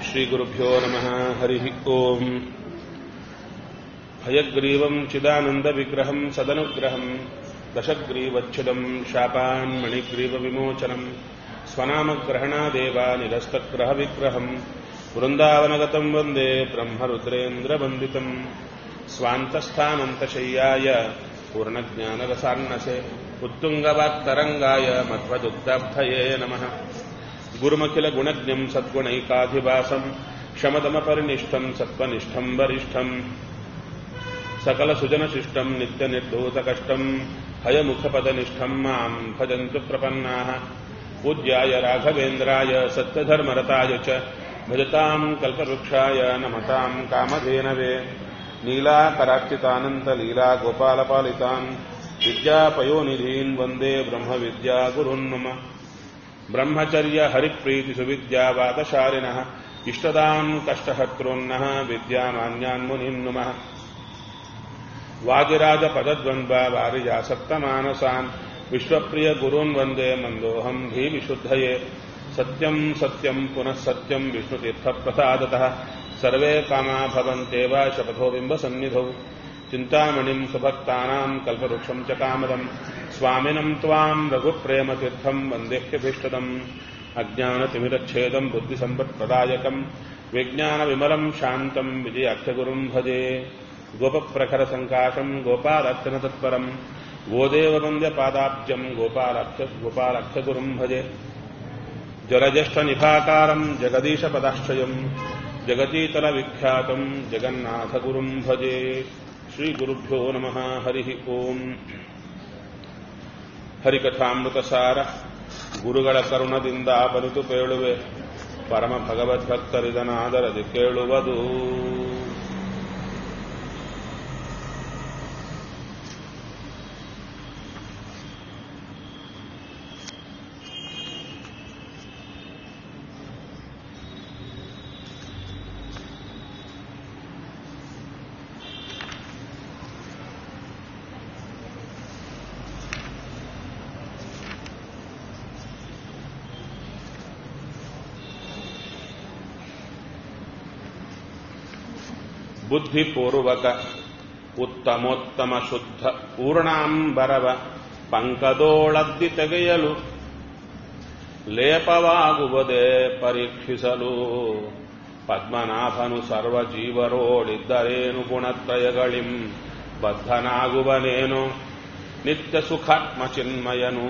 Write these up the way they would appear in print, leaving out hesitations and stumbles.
ಶ್ರೀಗುರುಭ್ಯೋ ನಮಃ ಹರಿ ಓಂ. ಹಯಗ್ರೀವಂ ಚಿದಾನಂದವಿಗ್ರಹಂ ಸದನುಗ್ರಹಂ ದಶಗ್ರೀವಚ್ಛಿದಂ ಶಾಪಾನ್ ಮಣಿಗ್ರೀವವಿಮೋಚನಂ ಸ್ವನಾಮಗ್ರಹಣಾದೇವ ನಿರಸ್ತಗ್ರಹವಿಗ್ರಹಂ ವೃಂದಾವನಗತಂ ವಂದೇ ಬ್ರಹ್ಮರುದ್ರೇಂದ್ರವಂದಿತಂ ಸ್ವಾಂತಸ್ಥಾನಂತಶಯ್ಯಾಯ ಪೂರ್ಣಜ್ಞಾನರಸಾರ್ಣಸೆ ಉತ್ತುಂಗವಾಕ್ತರಂಗಾಯ ಮಧ್ವದುಗ್ಧಾಬ್ಧಯೇ ನಮಃ. ಗುರುಮಖಿಲ ಗುಣಜ್ಞಂ ಸದ್ಗುಣೈಕಾಧಿವಾಸಂ ಶಮದಮಪರಿನಿಷ್ಠಂ ಸತ್ವನಿಷ್ಠಂ ವರಿಷ್ಠಂ ಸಕಲ ಸುಜನಶಿಷ್ಟಂ ನಿತ್ಯನಿರ್ಧೂತಕಷ್ಟಂ ಹಯಮುಖಪದನಿಷ್ಠಂ ಮಾಂ ಭಜಂತು ಪ್ರಪನ್ನಾಃ. ಪೂಜ್ಯಾಯ ರಾಘವೇಂದ್ರಾಯ ಸತ್ಯಧರ್ಮರತಾಯ ಚ ಭಜತಾಂ ಕಲ್ಪವೃಕ್ಷಾಯ ನಮತಾಂ ಕಾಮಧೇನವೇ. ನೀಲಾಕರಾರ್ಚಿತಾನಂತಲೀಲಾ ಗೋಪಾಲಪಾಲಿತಾನ್ ವಿದ್ಯಾಪಯೋನಿಧೀನ್ ವಂದೇ ಬ್ರಹ್ಮವಿದ್ಯಾಗುರುನ್ ಮಮ. ಬ್ರಹ್ಮಚರ್ಯ ಹರಿಪ್ರೀತಿ ಸುವಿದ್ಯಾವಾದಶಾಲಿನಃ ಇಷ್ಟದಾಂ ಕಷ್ಟಹರ್ತॄನ್ನಃ ವಿದ್ಯಾಮಾನ್ಯಾನ್ ಮುನೀನ್ ನಮಃ. ವಾದಿರಾಜ ಪದದ್ವಂದ್ವ ವಾರಿಜಾಸಕ್ತಮಾನಸಾನ್ ವಿಶ್ವಪ್ರಿಯ ಗುರೂನ್ ವಂದೇ ಮಂದೋಹಂ ಧೀವಿಶುದ್ಧಯೇ. ಸತ್ಯಂ ಸತ್ಯಂ ಪುನಃ ಸತ್ಯಂ ವಿಷ್ಣುತೀರ್ಥಪ್ರಸಾದತಃ ಸರ್ವೇ ಕಾಮಾ ಭವಂತೇವ ಶಪಥೋ ಬಿಂಬಸನ್ನಿಧೌ. ಚಿಂತಾಮಣಿಂ ಸುಭಕ್ತಾನಾಂ ಕಲ್ಪವೃಕ್ಷಂ ಚ ಕಾಮದಂ ಸ್ವಾಮಿನಂ ತ್ವಾಂ ರಘುಪ್ರೇಮತೀರ್ಥಂ ವಂದೇಹ್ಯಭೀಷ್ಟದಂ. ಅಜ್ಞಾನತಿಮಿರಚ್ಛೇದಂ ಬುದ್ಧಿಸಂಪತ್ಪ್ರದಾಯಕಂ ವಿಜ್ಞಾನವಿಮಲಂ ಶಾಂತಂ ವಿಜಯಾಖ್ಯಗುರುಂ ಭಜೆ. ಗೋಪಪ್ರಖರಸಂಕಾಶಂ ಗೋಪಾಲಾಖ್ಯನತತ್ಪರಂ ಗೋದೇವವಂದ್ಯಪಾದಾಬ್ಜಂ ಗೋಪಾಲಾಖ್ಯಗುರುಂ ಭಜೆ. ಜಲಜ್ಯೇಷ್ಠನಿಭಾಕಾರಂ ಜಗದೀಶಪದಾಶ್ರಯಂ ಜಗತೀತಲವಿಖ್ಯಾತಂ ಜಗನ್ನಾಥಗುರುಂ ಭಜೆ. ಶ್ರೀಗುರುಭ್ಯೋ ನಮಃ ಹರಿ ಓಂ. ಹರಿಕಥಾಮೃತಸಾರ ಗುರುಗಳ ಕರುಣದಿಂದ ಬಲಿತು ಪೇಳುವೆ, ಪರಮ ಭಗವದ್ಭಕ್ತರಿದನಾದರದಿ ಕೇಳುವುದು. ಬುದ್ಧಿಪೂರ್ವಕ ಉತ್ತಮೋತ್ತಮ ಶುದ್ಧ ಪೂರ್ಣಾಂಬರವ ಪಂಕದೋಳದ್ದಿ ತೆಗೆಯಲು ಲೇಪವಾಗುವುದೇ ಪರೀಕ್ಷಿಸಲು. ಪದ್ಮನಾಭನು ಸರ್ವಜೀವರೋಳಿದ್ದರೇನು ಗುಣತ್ರಯಗಳಿಂ ಬದ್ಧನಾಗುವನೇನು ನಿತ್ಯ ಸುಖಾತ್ಮ ಚಿನ್ಮಯನು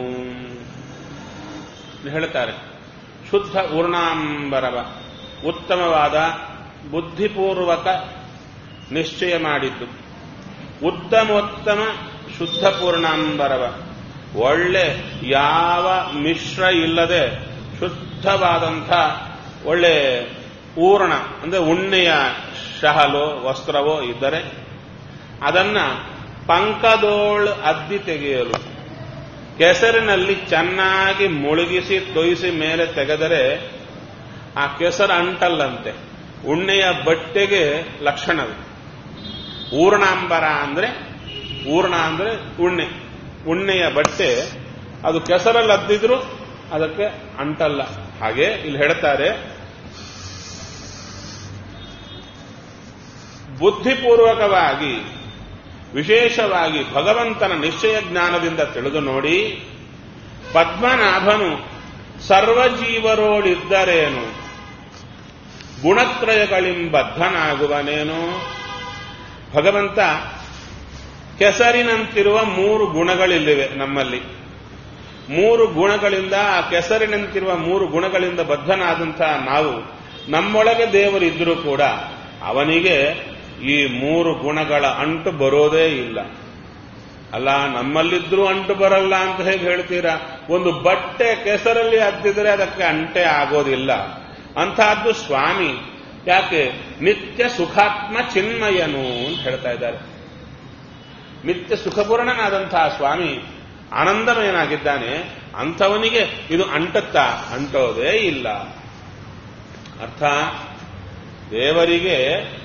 ಹೇಳ್ತಾರೆ. ಶುದ್ಧ ಪೂರ್ಣಾಂಬರವ ಉತ್ತಮವಾದ ಬುದ್ಧಿಪೂರ್ವಕ ನಿಶ್ಚಯ ಮಾಡಿದ್ದು, ಉತ್ತಮೋತ್ತಮ ಶುದ್ಧ ಪೂರ್ಣಾಂಬರವ ಒಳ್ಳೆ ಯಾವ ಮಿಶ್ರ ಇಲ್ಲದೆ ಶುದ್ಧವಾದಂಥ ಒಳ್ಳೆ ಪೂರ್ಣ ಅಂದರೆ ಉಣ್ಣೆಯ ಶಹಲೋ ವಸ್ತ್ರವೋ ಇದ್ದರೆ ಅದನ್ನ ಪಂಕದೋಳು ಅದ್ದಿ ತೆಗೆಯಲು, ಕೆಸರಿನಲ್ಲಿ ಚೆನ್ನಾಗಿ ಮುಳುಗಿಸಿ ತೊಯಿಸಿ ಮೇಲೆ ತೆಗೆದರೆ ಆ ಕೆಸರು ಅಂಟಲ್ಲಂತೆ. ಉಣ್ಣೆಯ ಬಟ್ಟೆಗೆ ಲಕ್ಷಣವೇ. ಪೂರ್ಣಾಂಬರ ಅಂದ್ರೆ ಪೂರ್ಣ ಅಂದ್ರೆ ಉಣ್ಣೆ, ಉಣ್ಣೆಯ ಬಟ್ಟೆ ಅದು ಕೆಸರಲ್ಲಿ ಅದ್ದಿದ್ರು ಅದಕ್ಕೆ ಅಂಟಲ್ಲ. ಹಾಗೆ ಇಲ್ಲಿ ಹೇಳ್ತಾರೆ, ಬುದ್ಧಿಪೂರ್ವಕವಾಗಿ ವಿಶೇಷವಾಗಿ ಭಗವಂತನ ನಿಶ್ಚಯ ಜ್ಞಾನದಿಂದ ತಿಳಿದು ನೋಡಿ, ಪದ್ಮನಾಭನು ಸರ್ವಜೀವರೋಳಿದ್ದರೇನು ಗುಣತ್ರಯಗಳಿಂ ಬದ್ಧನಾಗುವನೇನು. ಭಗವಂತ ಕೆಸರಿನಂತಿರುವ 3 ಗುಣಗಳಿಲ್ಲಿವೆ ನಮ್ಮಲ್ಲಿ. 3 ಗುಣಗಳಿಂದ, ಆ ಕೆಸರಿನಂತಿರುವ 3 ಗುಣಗಳಿಂದ ಬದ್ಧನಾದಂತಹ ನಾವು, ನಮ್ಮೊಳಗೆ ದೇವರಿದ್ರೂ ಕೂಡ ಅವನಿಗೆ ಈ 3 ಗುಣಗಳ ಅಂಟು ಬರೋದೇ ಇಲ್ಲ. ಅಲ್ಲ, ನಮ್ಮಲ್ಲಿದ್ರೂ ಅಂಟು ಬರಲ್ಲ ಅಂತ ಹೇಗೆ ಹೇಳ್ತೀರಾ? ಒಂದು ಬಟ್ಟೆ ಕೆಸರಲ್ಲಿ ಅದ್ದಿದ್ರೆ ಅದಕ್ಕೆ ಅಂಟೆ ಆಗೋದಿಲ್ಲ. ಅಂತಹದ್ದು ಸ್ವಾಮಿ. ಯಾಕೆ? ನಿತ್ಯ ಸುಖಾತ್ಮ ಚಿನ್ಮಯನು ಅಂತ ಹೇಳ್ತಾ ಇದ್ದಾರೆ. ನಿತ್ಯ ಸುಖಪೂರ್ಣನಾದಂತಹ ಸ್ವಾಮಿ ಆನಂದಮಯನಾಗಿದ್ದಾನೆ. ಅಂಥವನಿಗೆ ಇದು ಅಂಟುತ್ತಾ? ಅಂಟೋದೇ ಇಲ್ಲ. ಅರ್ಥ, ದೇವರಿಗೆ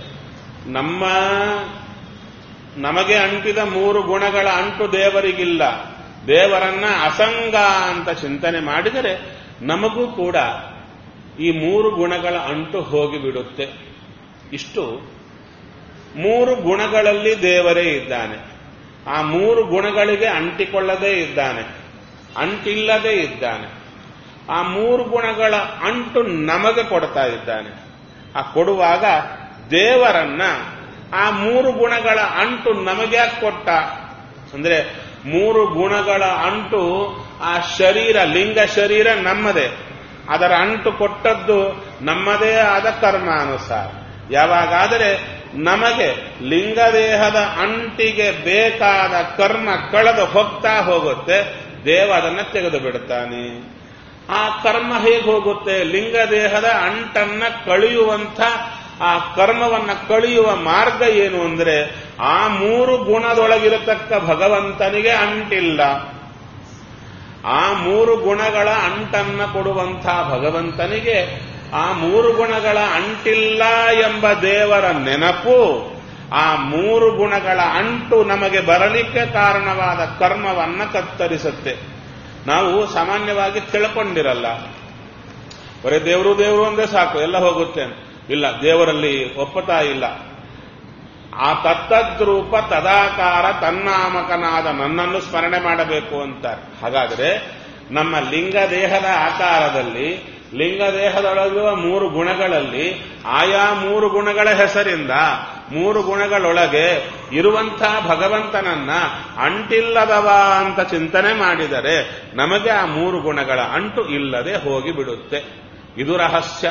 ನಮಗೆ ಅಂಟಿದ 3 ಗುಣಗಳ ಅಂಟು ದೇವರಿಗಿಲ್ಲ. ದೇವರನ್ನ ಅಸಂಗ ಅಂತ ಚಿಂತನೆ ಮಾಡಿದರೆ ನಮಗೂ ಕೂಡ ಈ 3 ಗುಣಗಳ ಅಂಟು ಹೋಗಿಬಿಡುತ್ತೆ. ಇಷ್ಟು 3 ಗುಣಗಳಲ್ಲಿ ದೇವರೇ ಇದ್ದಾನೆ. ಆ 3 ಗುಣಗಳಿಗೆ ಅಂಟಿಕೊಳ್ಳದೇ ಇದ್ದಾನೆ, ಅಂಟಿಲ್ಲದೆ ಇದ್ದಾನೆ. ಆ 3 ಗುಣಗಳ ಅಂಟು ನಮಗೆ ಕೊಡ್ತಾ ಇದ್ದಾನೆ. ಆ ಕೊಡುವಾಗ ದೇವರನ್ನ ಆ 3 ಗುಣಗಳ ಅಂಟು ನಮಗೆ ಕೊಟ್ಟ ಅಂದ್ರೆ 3 ಗುಣಗಳ ಅಂಟು ಆ ಶರೀರ, ಲಿಂಗ ಶರೀರ ನಮ್ಮದೇ, ಅದರ ಅಂಟು ಕೊಟ್ಟದ್ದು ನಮ್ಮದೇ ಆದ ಕರ್ಮಾನುಸಾರ. ಯಾವಾಗಾದರೆ ನಮಗೆ ಲಿಂಗದೇಹದ ಅಂಟಿಗೆ ಬೇಕಾದ ಕರ್ಮ ಕಳೆದು ಹೋಗ್ತಾ ಹೋಗುತ್ತೆ, ದೇವ ಅದನ್ನು ತೆಗೆದು ಬಿಡುತ್ತಾನೆ. ಆ ಕರ್ಮ ಹೇಗೆ ಹೋಗುತ್ತೆ? ಲಿಂಗದೇಹದ ಅಂಟನ್ನ ಕಳೆಯುವಂಥ ಆ ಕರ್ಮವನ್ನ ಕಳೆಯುವ ಮಾರ್ಗ ಏನು ಅಂದ್ರೆ ಆ 3 ಗುಣದೊಳಗಿರತಕ್ಕ ಭಗವಂತನಿಗೆ ಅಂಟಿಲ್ಲ. ಆ 3 ಗುಣಗಳ ಅಂಟನ್ನ ಕೊಡುವಂಥ ಭಗವಂತನಿಗೆ ಆ 3 ಗುಣಗಳ ಅಂಟಿಲ್ಲ ಎಂಬ ದೇವರ ನೆನಪು, ಆ 3 ಗುಣಗಳ ಅಂಟು ನಮಗೆ ಬರಲಿಕ್ಕೆ ಕಾರಣವಾದ ಕರ್ಮವನ್ನ ಕತ್ತರಿಸುತ್ತೆ. ನಾವು ಸಾಮಾನ್ಯವಾಗಿ ತಿಳ್ಕೊಂಡಿರಲ್ಲ, ಬರೀ ದೇವರು ದೇವರು ಒಂದೇ ಸಾಕು, ಎಲ್ಲ ಹೋಗುತ್ತೆ. ಇಲ್ಲ, ದೇವರಲ್ಲಿ ಒಪ್ಪತಾ ಇಲ್ಲ. ಆ ತತ್ತದ್ರೂಪ ತದಾಕಾರ ತನ್ನಾಮಕನಾದ ನನ್ನನ್ನು ಸ್ಮರಣೆ ಮಾಡಬೇಕು ಅಂತಾರೆ. ಹಾಗಾದರೆ ನಮ್ಮ ಲಿಂಗದೇಹದ ಆಕಾರದಲ್ಲಿ, ಲಿಂಗದೇಹದೊಳಗಿರುವ 3 ಗುಣಗಳಲ್ಲಿ ಆಯಾ 3 ಗುಣಗಳ ಹೆಸರಿಂದ 3 ಗುಣಗಳೊಳಗೆ ಇರುವಂಥ ಭಗವಂತನನ್ನ ಅಂಟಿಲ್ಲದವ ಅಂತ ಚಿಂತನೆ ಮಾಡಿದರೆ ನಮಗೆ ಆ 3 ಗುಣಗಳ ಅಂಟು ಇಲ್ಲದೆ ಹೋಗಿಬಿಡುತ್ತೆ. ಇದು ರಹಸ್ಯ.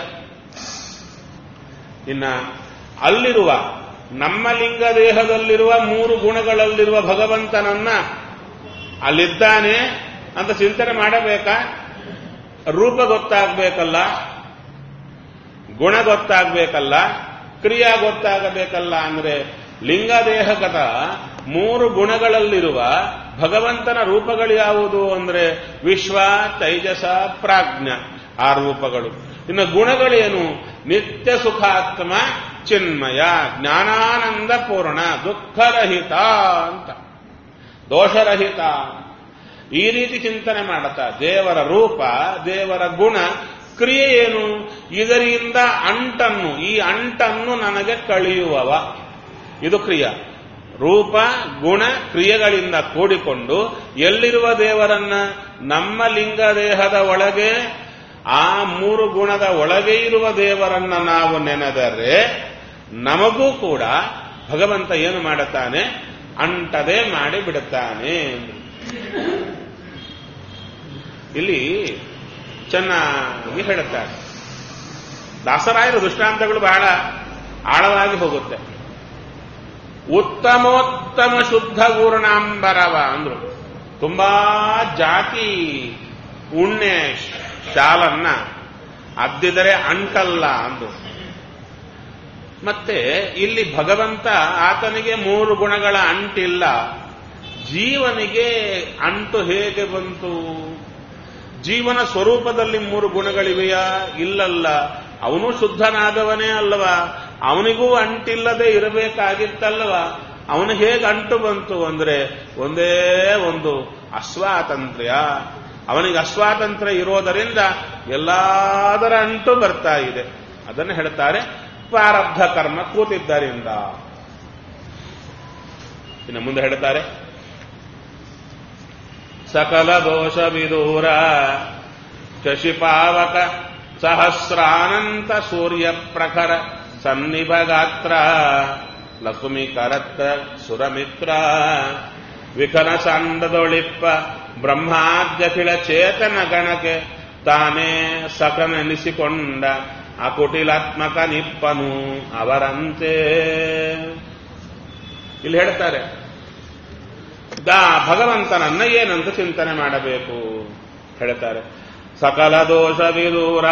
ಇನ್ನ ಅಲ್ಲಿರುವ ನಮ್ಮ ಲಿಂಗದೇಹದಲ್ಲಿರುವ 3 ಗುಣಗಳಲ್ಲಿರುವ ಭಗವಂತನನ್ನ ಅಲ್ಲಿದ್ದಾನೆ ಅಂತ ಚಿಂತನೆ ಮಾಡಬೇಕಾ? ರೂಪ ಗೊತ್ತಾಗಬೇಕಲ್ಲ, ಗುಣ ಗೊತ್ತಾಗಬೇಕಲ್ಲ, ಕ್ರಿಯಾ ಗೊತ್ತಾಗಬೇಕಲ್ಲ. ಅಂದ್ರೆ ಲಿಂಗದೇಹಗತ 3 ಗುಣಗಳಲ್ಲಿರುವ ಭಗವಂತನ ರೂಪಗಳು ಯಾವುದು ಅಂದ್ರೆ ವಿಶ್ವ, ತೈಜಸ, ಪ್ರಾಜ್ಞ, ಆ ರೂಪಗಳು. ಇನ್ನು ಗುಣಗಳೇನು? ನಿತ್ಯ ಸುಖಾತ್ಮ, ಚಿನ್ಮಯ, ಜ್ಞಾನಾನಂದ ಪೂರ್ಣ, ದುಃಖರಹಿತ ಅಂತ, ದೋಷರಹಿತ. ಈ ರೀತಿ ಚಿಂತನೆ ಮಾಡುತ್ತಾ ದೇವರ ರೂಪ, ದೇವರ ಗುಣ, ಕ್ರಿಯೆ ಏನು? ಇದರಿಂದ ಅಂಟನ್ನು, ಈ ಅಂಟನ್ನು ನನಗೆ ಕಳೆಯುವವ, ಇದು ಕ್ರಿಯಾ. ರೂಪ, ಗುಣ, ಕ್ರಿಯೆಗಳಿಂದ ಕೂಡಿಕೊಂಡು ಎಲ್ಲಿರುವ ದೇವರನ್ನ? ನಮ್ಮ ಲಿಂಗದೇಹದ ಒಳಗೆ, ಆ 3 ಗುಣದ ಒಳಗೆ ಇರುವ ದೇವರನ್ನ ನಾವು ನೆನೆದರೆ ನಮಗೂ ಕೂಡ ಭಗವಂತ ಏನು ಮಾಡುತ್ತಾನೆ? ಅಂಟದೆ ಮಾಡಿ ಬಿಡುತ್ತಾನೆ. ಇಲ್ಲಿ ಚೆನ್ನಾಗಿ ಹೇಳುತ್ತಾರೆ ದಾಸರಾಯರ ದೃಷ್ಟಾಂತಗಳು ಬಹಳ ಆಳವಾಗಿ ಹೋಗುತ್ತೆ. ಉತ್ತಮೋತ್ತಮ ಶುದ್ಧ ಪೂರ್ಣಾಂಬರವ ಅಂದ್ರು. ತುಂಬಾ ಜಾತಿ ಉಣ್ಣೆ ಶಾಲನ್ನ ಅದ್ದಿದರೆ ಅಂಟಲ್ಲ ಅಂದ್ರು. ಮತ್ತೆ ಇಲ್ಲಿ ಭಗವಂತ ಆತನಿಗೆ 3 ಗುಣಗಳ ಅಂಟಿಲ್ಲ, ಜೀವನಿಗೆ ಅಂಟು ಹೇಗೆ ಬಂತು? ಜೀವನ ಸ್ವರೂಪದಲ್ಲಿ 3 ಗುಣಗಳಿವೆಯಾ? ಇಲ್ಲಲ್ಲ. ಅವನು ಶುದ್ಧನಾದವನೇ ಅಲ್ಲವಾ? ಅವನಿಗೂ ಅಂಟಿಲ್ಲದೆ ಇರಬೇಕಾಗಿತ್ತಲ್ಲವ? ಅವನು ಹೇಗೆ ಅಂಟು ಬಂತು ಅಂದ್ರೆ ಒಂದೇ ಒಂದು ಅಸ್ವಾತಂತ್ರ್ಯ. ಅವನಿಗೆ ಅಸ್ವಾತಂತ್ರ್ಯ ಇರೋದರಿಂದ ಎಲ್ಲದರ ಅಂಟು ಬರ್ತಾ ಇದೆ. ಅದನ್ನು ಹೇಳ್ತಾರೆ ಪ್ರಾರಬ್ಧ ಕರ್ಮ ಕೂತಿದ್ದರಿಂದ. ಇನ್ನು ಮುಂದೆ ಹೇಳ್ತಾರೆ ಸಕಲ ದೋಷ ವಿದೂರ ಶಶಿಪಾವಕ ಸಹಸ್ರಾನಂತ ಸೂರ್ಯ ಪ್ರಖರ ಸನ್ನಿಭಗಾತ್ರ ಲಕುಮಿ ಕರತ್ತ ಸುರಮಿತ್ರ ವಿಖನ ಸಂಡದೊಳಿಪ್ಪ ಬ್ರಹ್ಮಾದ್ಯಖಿಳ ಚೇತನ ಗಣಕ್ಕೆ ತಾನೇ ಸಕನೆನಿಸಿಕೊಂಡ ಅಕುಟಿಲಾತ್ಮಕ ನಿಪ್ಪನು ಅವರಂತೆ. ಇಲ್ಲಿ ಹೇಳ್ತಾರೆ ಭಗವಂತನನ್ನ ಏನಂತ ಚಿಂತನೆ ಮಾಡಬೇಕು ಹೇಳ್ತಾರೆ. ಸಕಲ ದೋಷ ವಿದೂರ,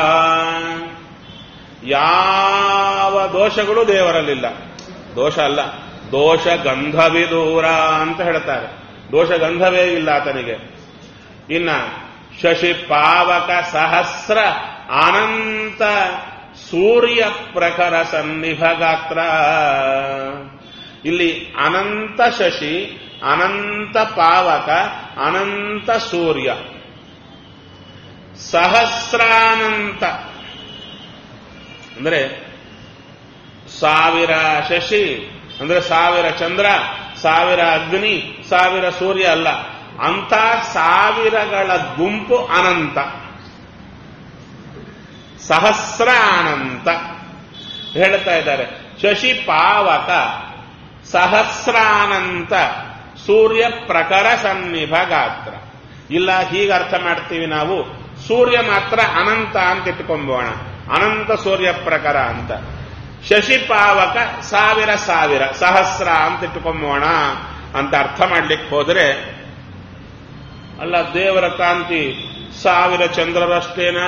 ಯಾವ ದೋಷಗಳು ದೇವರಲ್ಲಿಲ್ಲ. ದೋಷ ಅಲ್ಲ, ದೋಷ ಗಂಧ ವಿದೂರ ಅಂತ ಹೇಳ್ತಾರೆ. ದೋಷ ಗಂಧವೇ ಇಲ್ಲ ಆತನಿಗೆ. ಇನ್ನ ಶಶಿ ಪಾವಕ ಸಹಸ್ರ ಅನಂತ ಸೂರ್ಯ ಪ್ರಖರ ಸನ್ನಿಭಗಾತ್ರ. ಇಲ್ಲಿ ಅನಂತ ಶಶಿ, ಅನಂತ ಪಾವಕ, ಅನಂತ ಸೂರ್ಯ, ಸಹಸ್ರಾನಂತ ಅಂದರೆ 1000 ಶಶಿ ಅಂದ್ರೆ 1000 ಚಂದ್ರ, 1000 ಅಗ್ನಿ, 1000 ಸೂರ್ಯ ಅಲ್ಲ, ಅಂಥ 1000ಗಳ ಗುಂಪು ಅನಂತ, ಸಹಸ್ರ ಅನಂತ ಹೇಳ್ತಾ ಇದ್ದಾರೆ. ಶಶಿ ಪಾವಕ ಸಹಸ್ರಾನಂತ ಸೂರ್ಯ ಪ್ರಖರ ಸನ್ನಿಭ ಗಾತ್ರ. ಇಲ್ಲ, ಹೀಗೆ ಅರ್ಥ ಮಾಡ್ತೀವಿ ನಾವು, ಸೂರ್ಯ ಮಾತ್ರ ಅನಂತ ಅಂತ ಇಟ್ಕೊಂಬೋಣ, ಅನಂತ ಸೂರ್ಯ ಪ್ರಖರ ಅಂತ. ಶಶಿ ಪಾವಕ 1000 ಸಹಸ್ರ ಅಂತ ಇಟ್ಕೊಂಬೋಣ ಅಂತ ಅರ್ಥ ಮಾಡ್ಲಿಕ್ಕೆ ಹೋದ್ರೆ, ಅಲ್ಲ ದೇವರ ಕಾಂತಿ 1000 ಚಂದ್ರರಷ್ಟೇನಾ?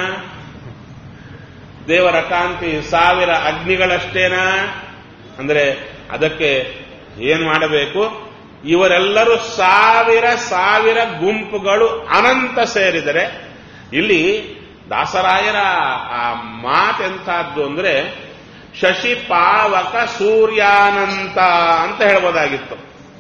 ದೇವರ ಕಾಂತಿ 1000 ಅಗ್ನಿಗಳಷ್ಟೇನಾ? ಅಂದ್ರೆ ಅದಕ್ಕೆ ಏನು ಮಾಡಬೇಕು? ಇವರೆಲ್ಲರೂ 1000 ಗುಂಪುಗಳು ಅನಂತ ಸೇರಿದರೆ, ಇಲ್ಲಿ ದಾಸರಾಯರ ಆ ಮಾತೆಂಥದ್ದು ಅಂದ್ರೆ ಶಶಿ ಪಾವಕ ಸೂರ್ಯಾನಂತ ಅಂತ ಹೇಳ್ಬೋದಾಗಿತ್ತು.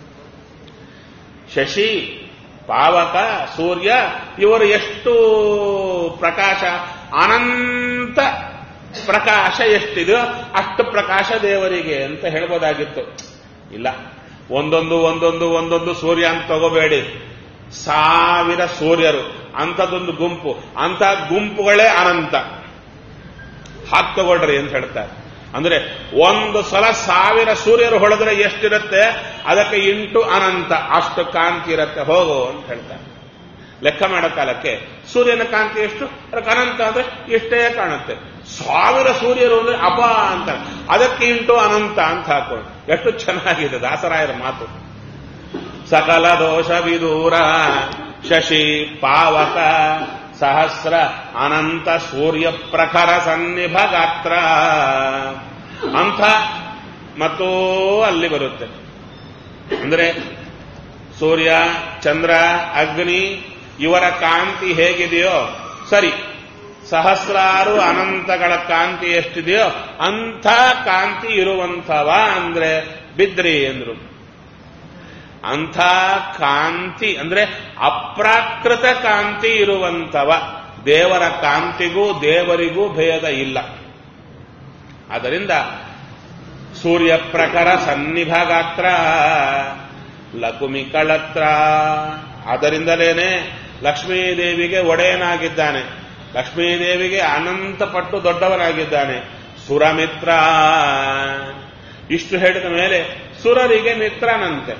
ಶಶಿ ಪಾವಕ ಸೂರ್ಯ ಇವರು ಎಷ್ಟು ಪ್ರಕಾಶ, ಅನಂತ ಪ್ರಕಾಶ ಎಷ್ಟಿದೆಯೋ ಅಷ್ಟು ಪ್ರಕಾಶ ದೇವರಿಗೆ ಅಂತ ಹೇಳ್ಬೋದಾಗಿತ್ತು. ಇಲ್ಲ, ಒಂದೊಂದು ಸೂರ್ಯ ಅಂತ ತಗೋಬೇಡಿ, 1000 ಸೂರ್ಯರು ಅಂಥದ್ದೊಂದು ಗುಂಪು, ಅಂಥ ಗುಂಪುಗಳೇ ಅನಂತ ಹಾಕಿ ತಗೊಳ್ರಿ ಅಂತ ಹೇಳ್ತಾರೆ. ಅಂದ್ರೆ ಒಂದು ಸಲ 1000 ಸೂರ್ಯರು ಹೊಳೆದ್ರೆ ಎಷ್ಟಿರುತ್ತೆ, ಅದಕ್ಕೆ ಇಂಟು ಅನಂತ ಅಷ್ಟು ಕಾಂತಿ ಇರುತ್ತೆ ಹೋಗೋ ಅಂತ ಹೇಳ್ತಾರೆ. ಲೆಕ್ಕ ಮಾಡೋ ಕಾಲಕ್ಕೆ ಸೂರ್ಯನ ಕಾಂತಿ ಎಷ್ಟು, ಅದಕ್ಕೆ ಅನಂತ ಅಂದ್ರೆ ಇಷ್ಟೇ ಕಾಣುತ್ತೆ. 1000 ಸೂರ್ಯರು ಅಂದ್ರೆ ಅಪ ಅಂತ, ಅದಕ್ಕೆ ಇಂಟು ಅನಂತ ಅಂತ ಹಾಕೊಂಡು ಎಷ್ಟು ಚೆನ್ನಾಗಿದೆ ದಾಸರಾಯರ ಮಾತು. ಸಕಲ ದೋಷ ವಿದೂರ ಶಶಿ ಪಾವಕ ಸಹಸ್ರ ಅನಂತ ಸೂರ್ಯ ಪ್ರಖರ ಸನ್ನಿಭ ಗಾತ್ರ ಅಂಥ ಮತ್ತೂ ಅಲ್ಲಿ ಬರುತ್ತೆ. ಅಂದ್ರೆ ಸೂರ್ಯ ಚಂದ್ರ ಅಗ್ನಿ ಇವರ ಕಾಂತಿ ಹೇಗಿದೆಯೋ ಸರಿ, ಸಹಸ್ರಾರು ಅನಂತಗಳ ಕಾಂತಿ ಎಷ್ಟಿದೆಯೋ ಅಂಥ ಕಾಂತಿ ಇರುವಂಥವ ಅಂದ್ರೆ ಬಿದ್ರಿ ಎಂದ್ರು. ಅಂಥ ಕಾಂತಿ ಅಂದ್ರೆ ಅಪ್ರಾಕೃತ ಕಾಂತಿ ಇರುವಂಥವ. ದೇವರ ಕಾಂತಿಗೂ ದೇವರಿಗೂ ಭೇದ ಇಲ್ಲ. ಆದ್ದರಿಂದ ಸೂರ್ಯ ಪ್ರಖರ ಸನ್ನಿಭ ಗಾತ್ರ ಲಕುಮಿ ಕಳತ್ರ. ಆದ್ದರಿಂದಲೇನೆ ಲಕ್ಷ್ಮೀದೇವಿಗೆ ಒಡೆಯನಾಗಿದ್ದಾನೆ, ಲಕ್ಷ್ಮೀದೇವಿಗೆ ಅನಂತ ಪಟ್ಟು ದೊಡ್ಡವನಾಗಿದ್ದಾನೆ. ಸುರಮಿತ್ರ ಇಷ್ಟು ಹೇಳಿದ ಮೇಲೆ ಸುರರಿಗೆ ಮಿತ್ರನಂತೆ.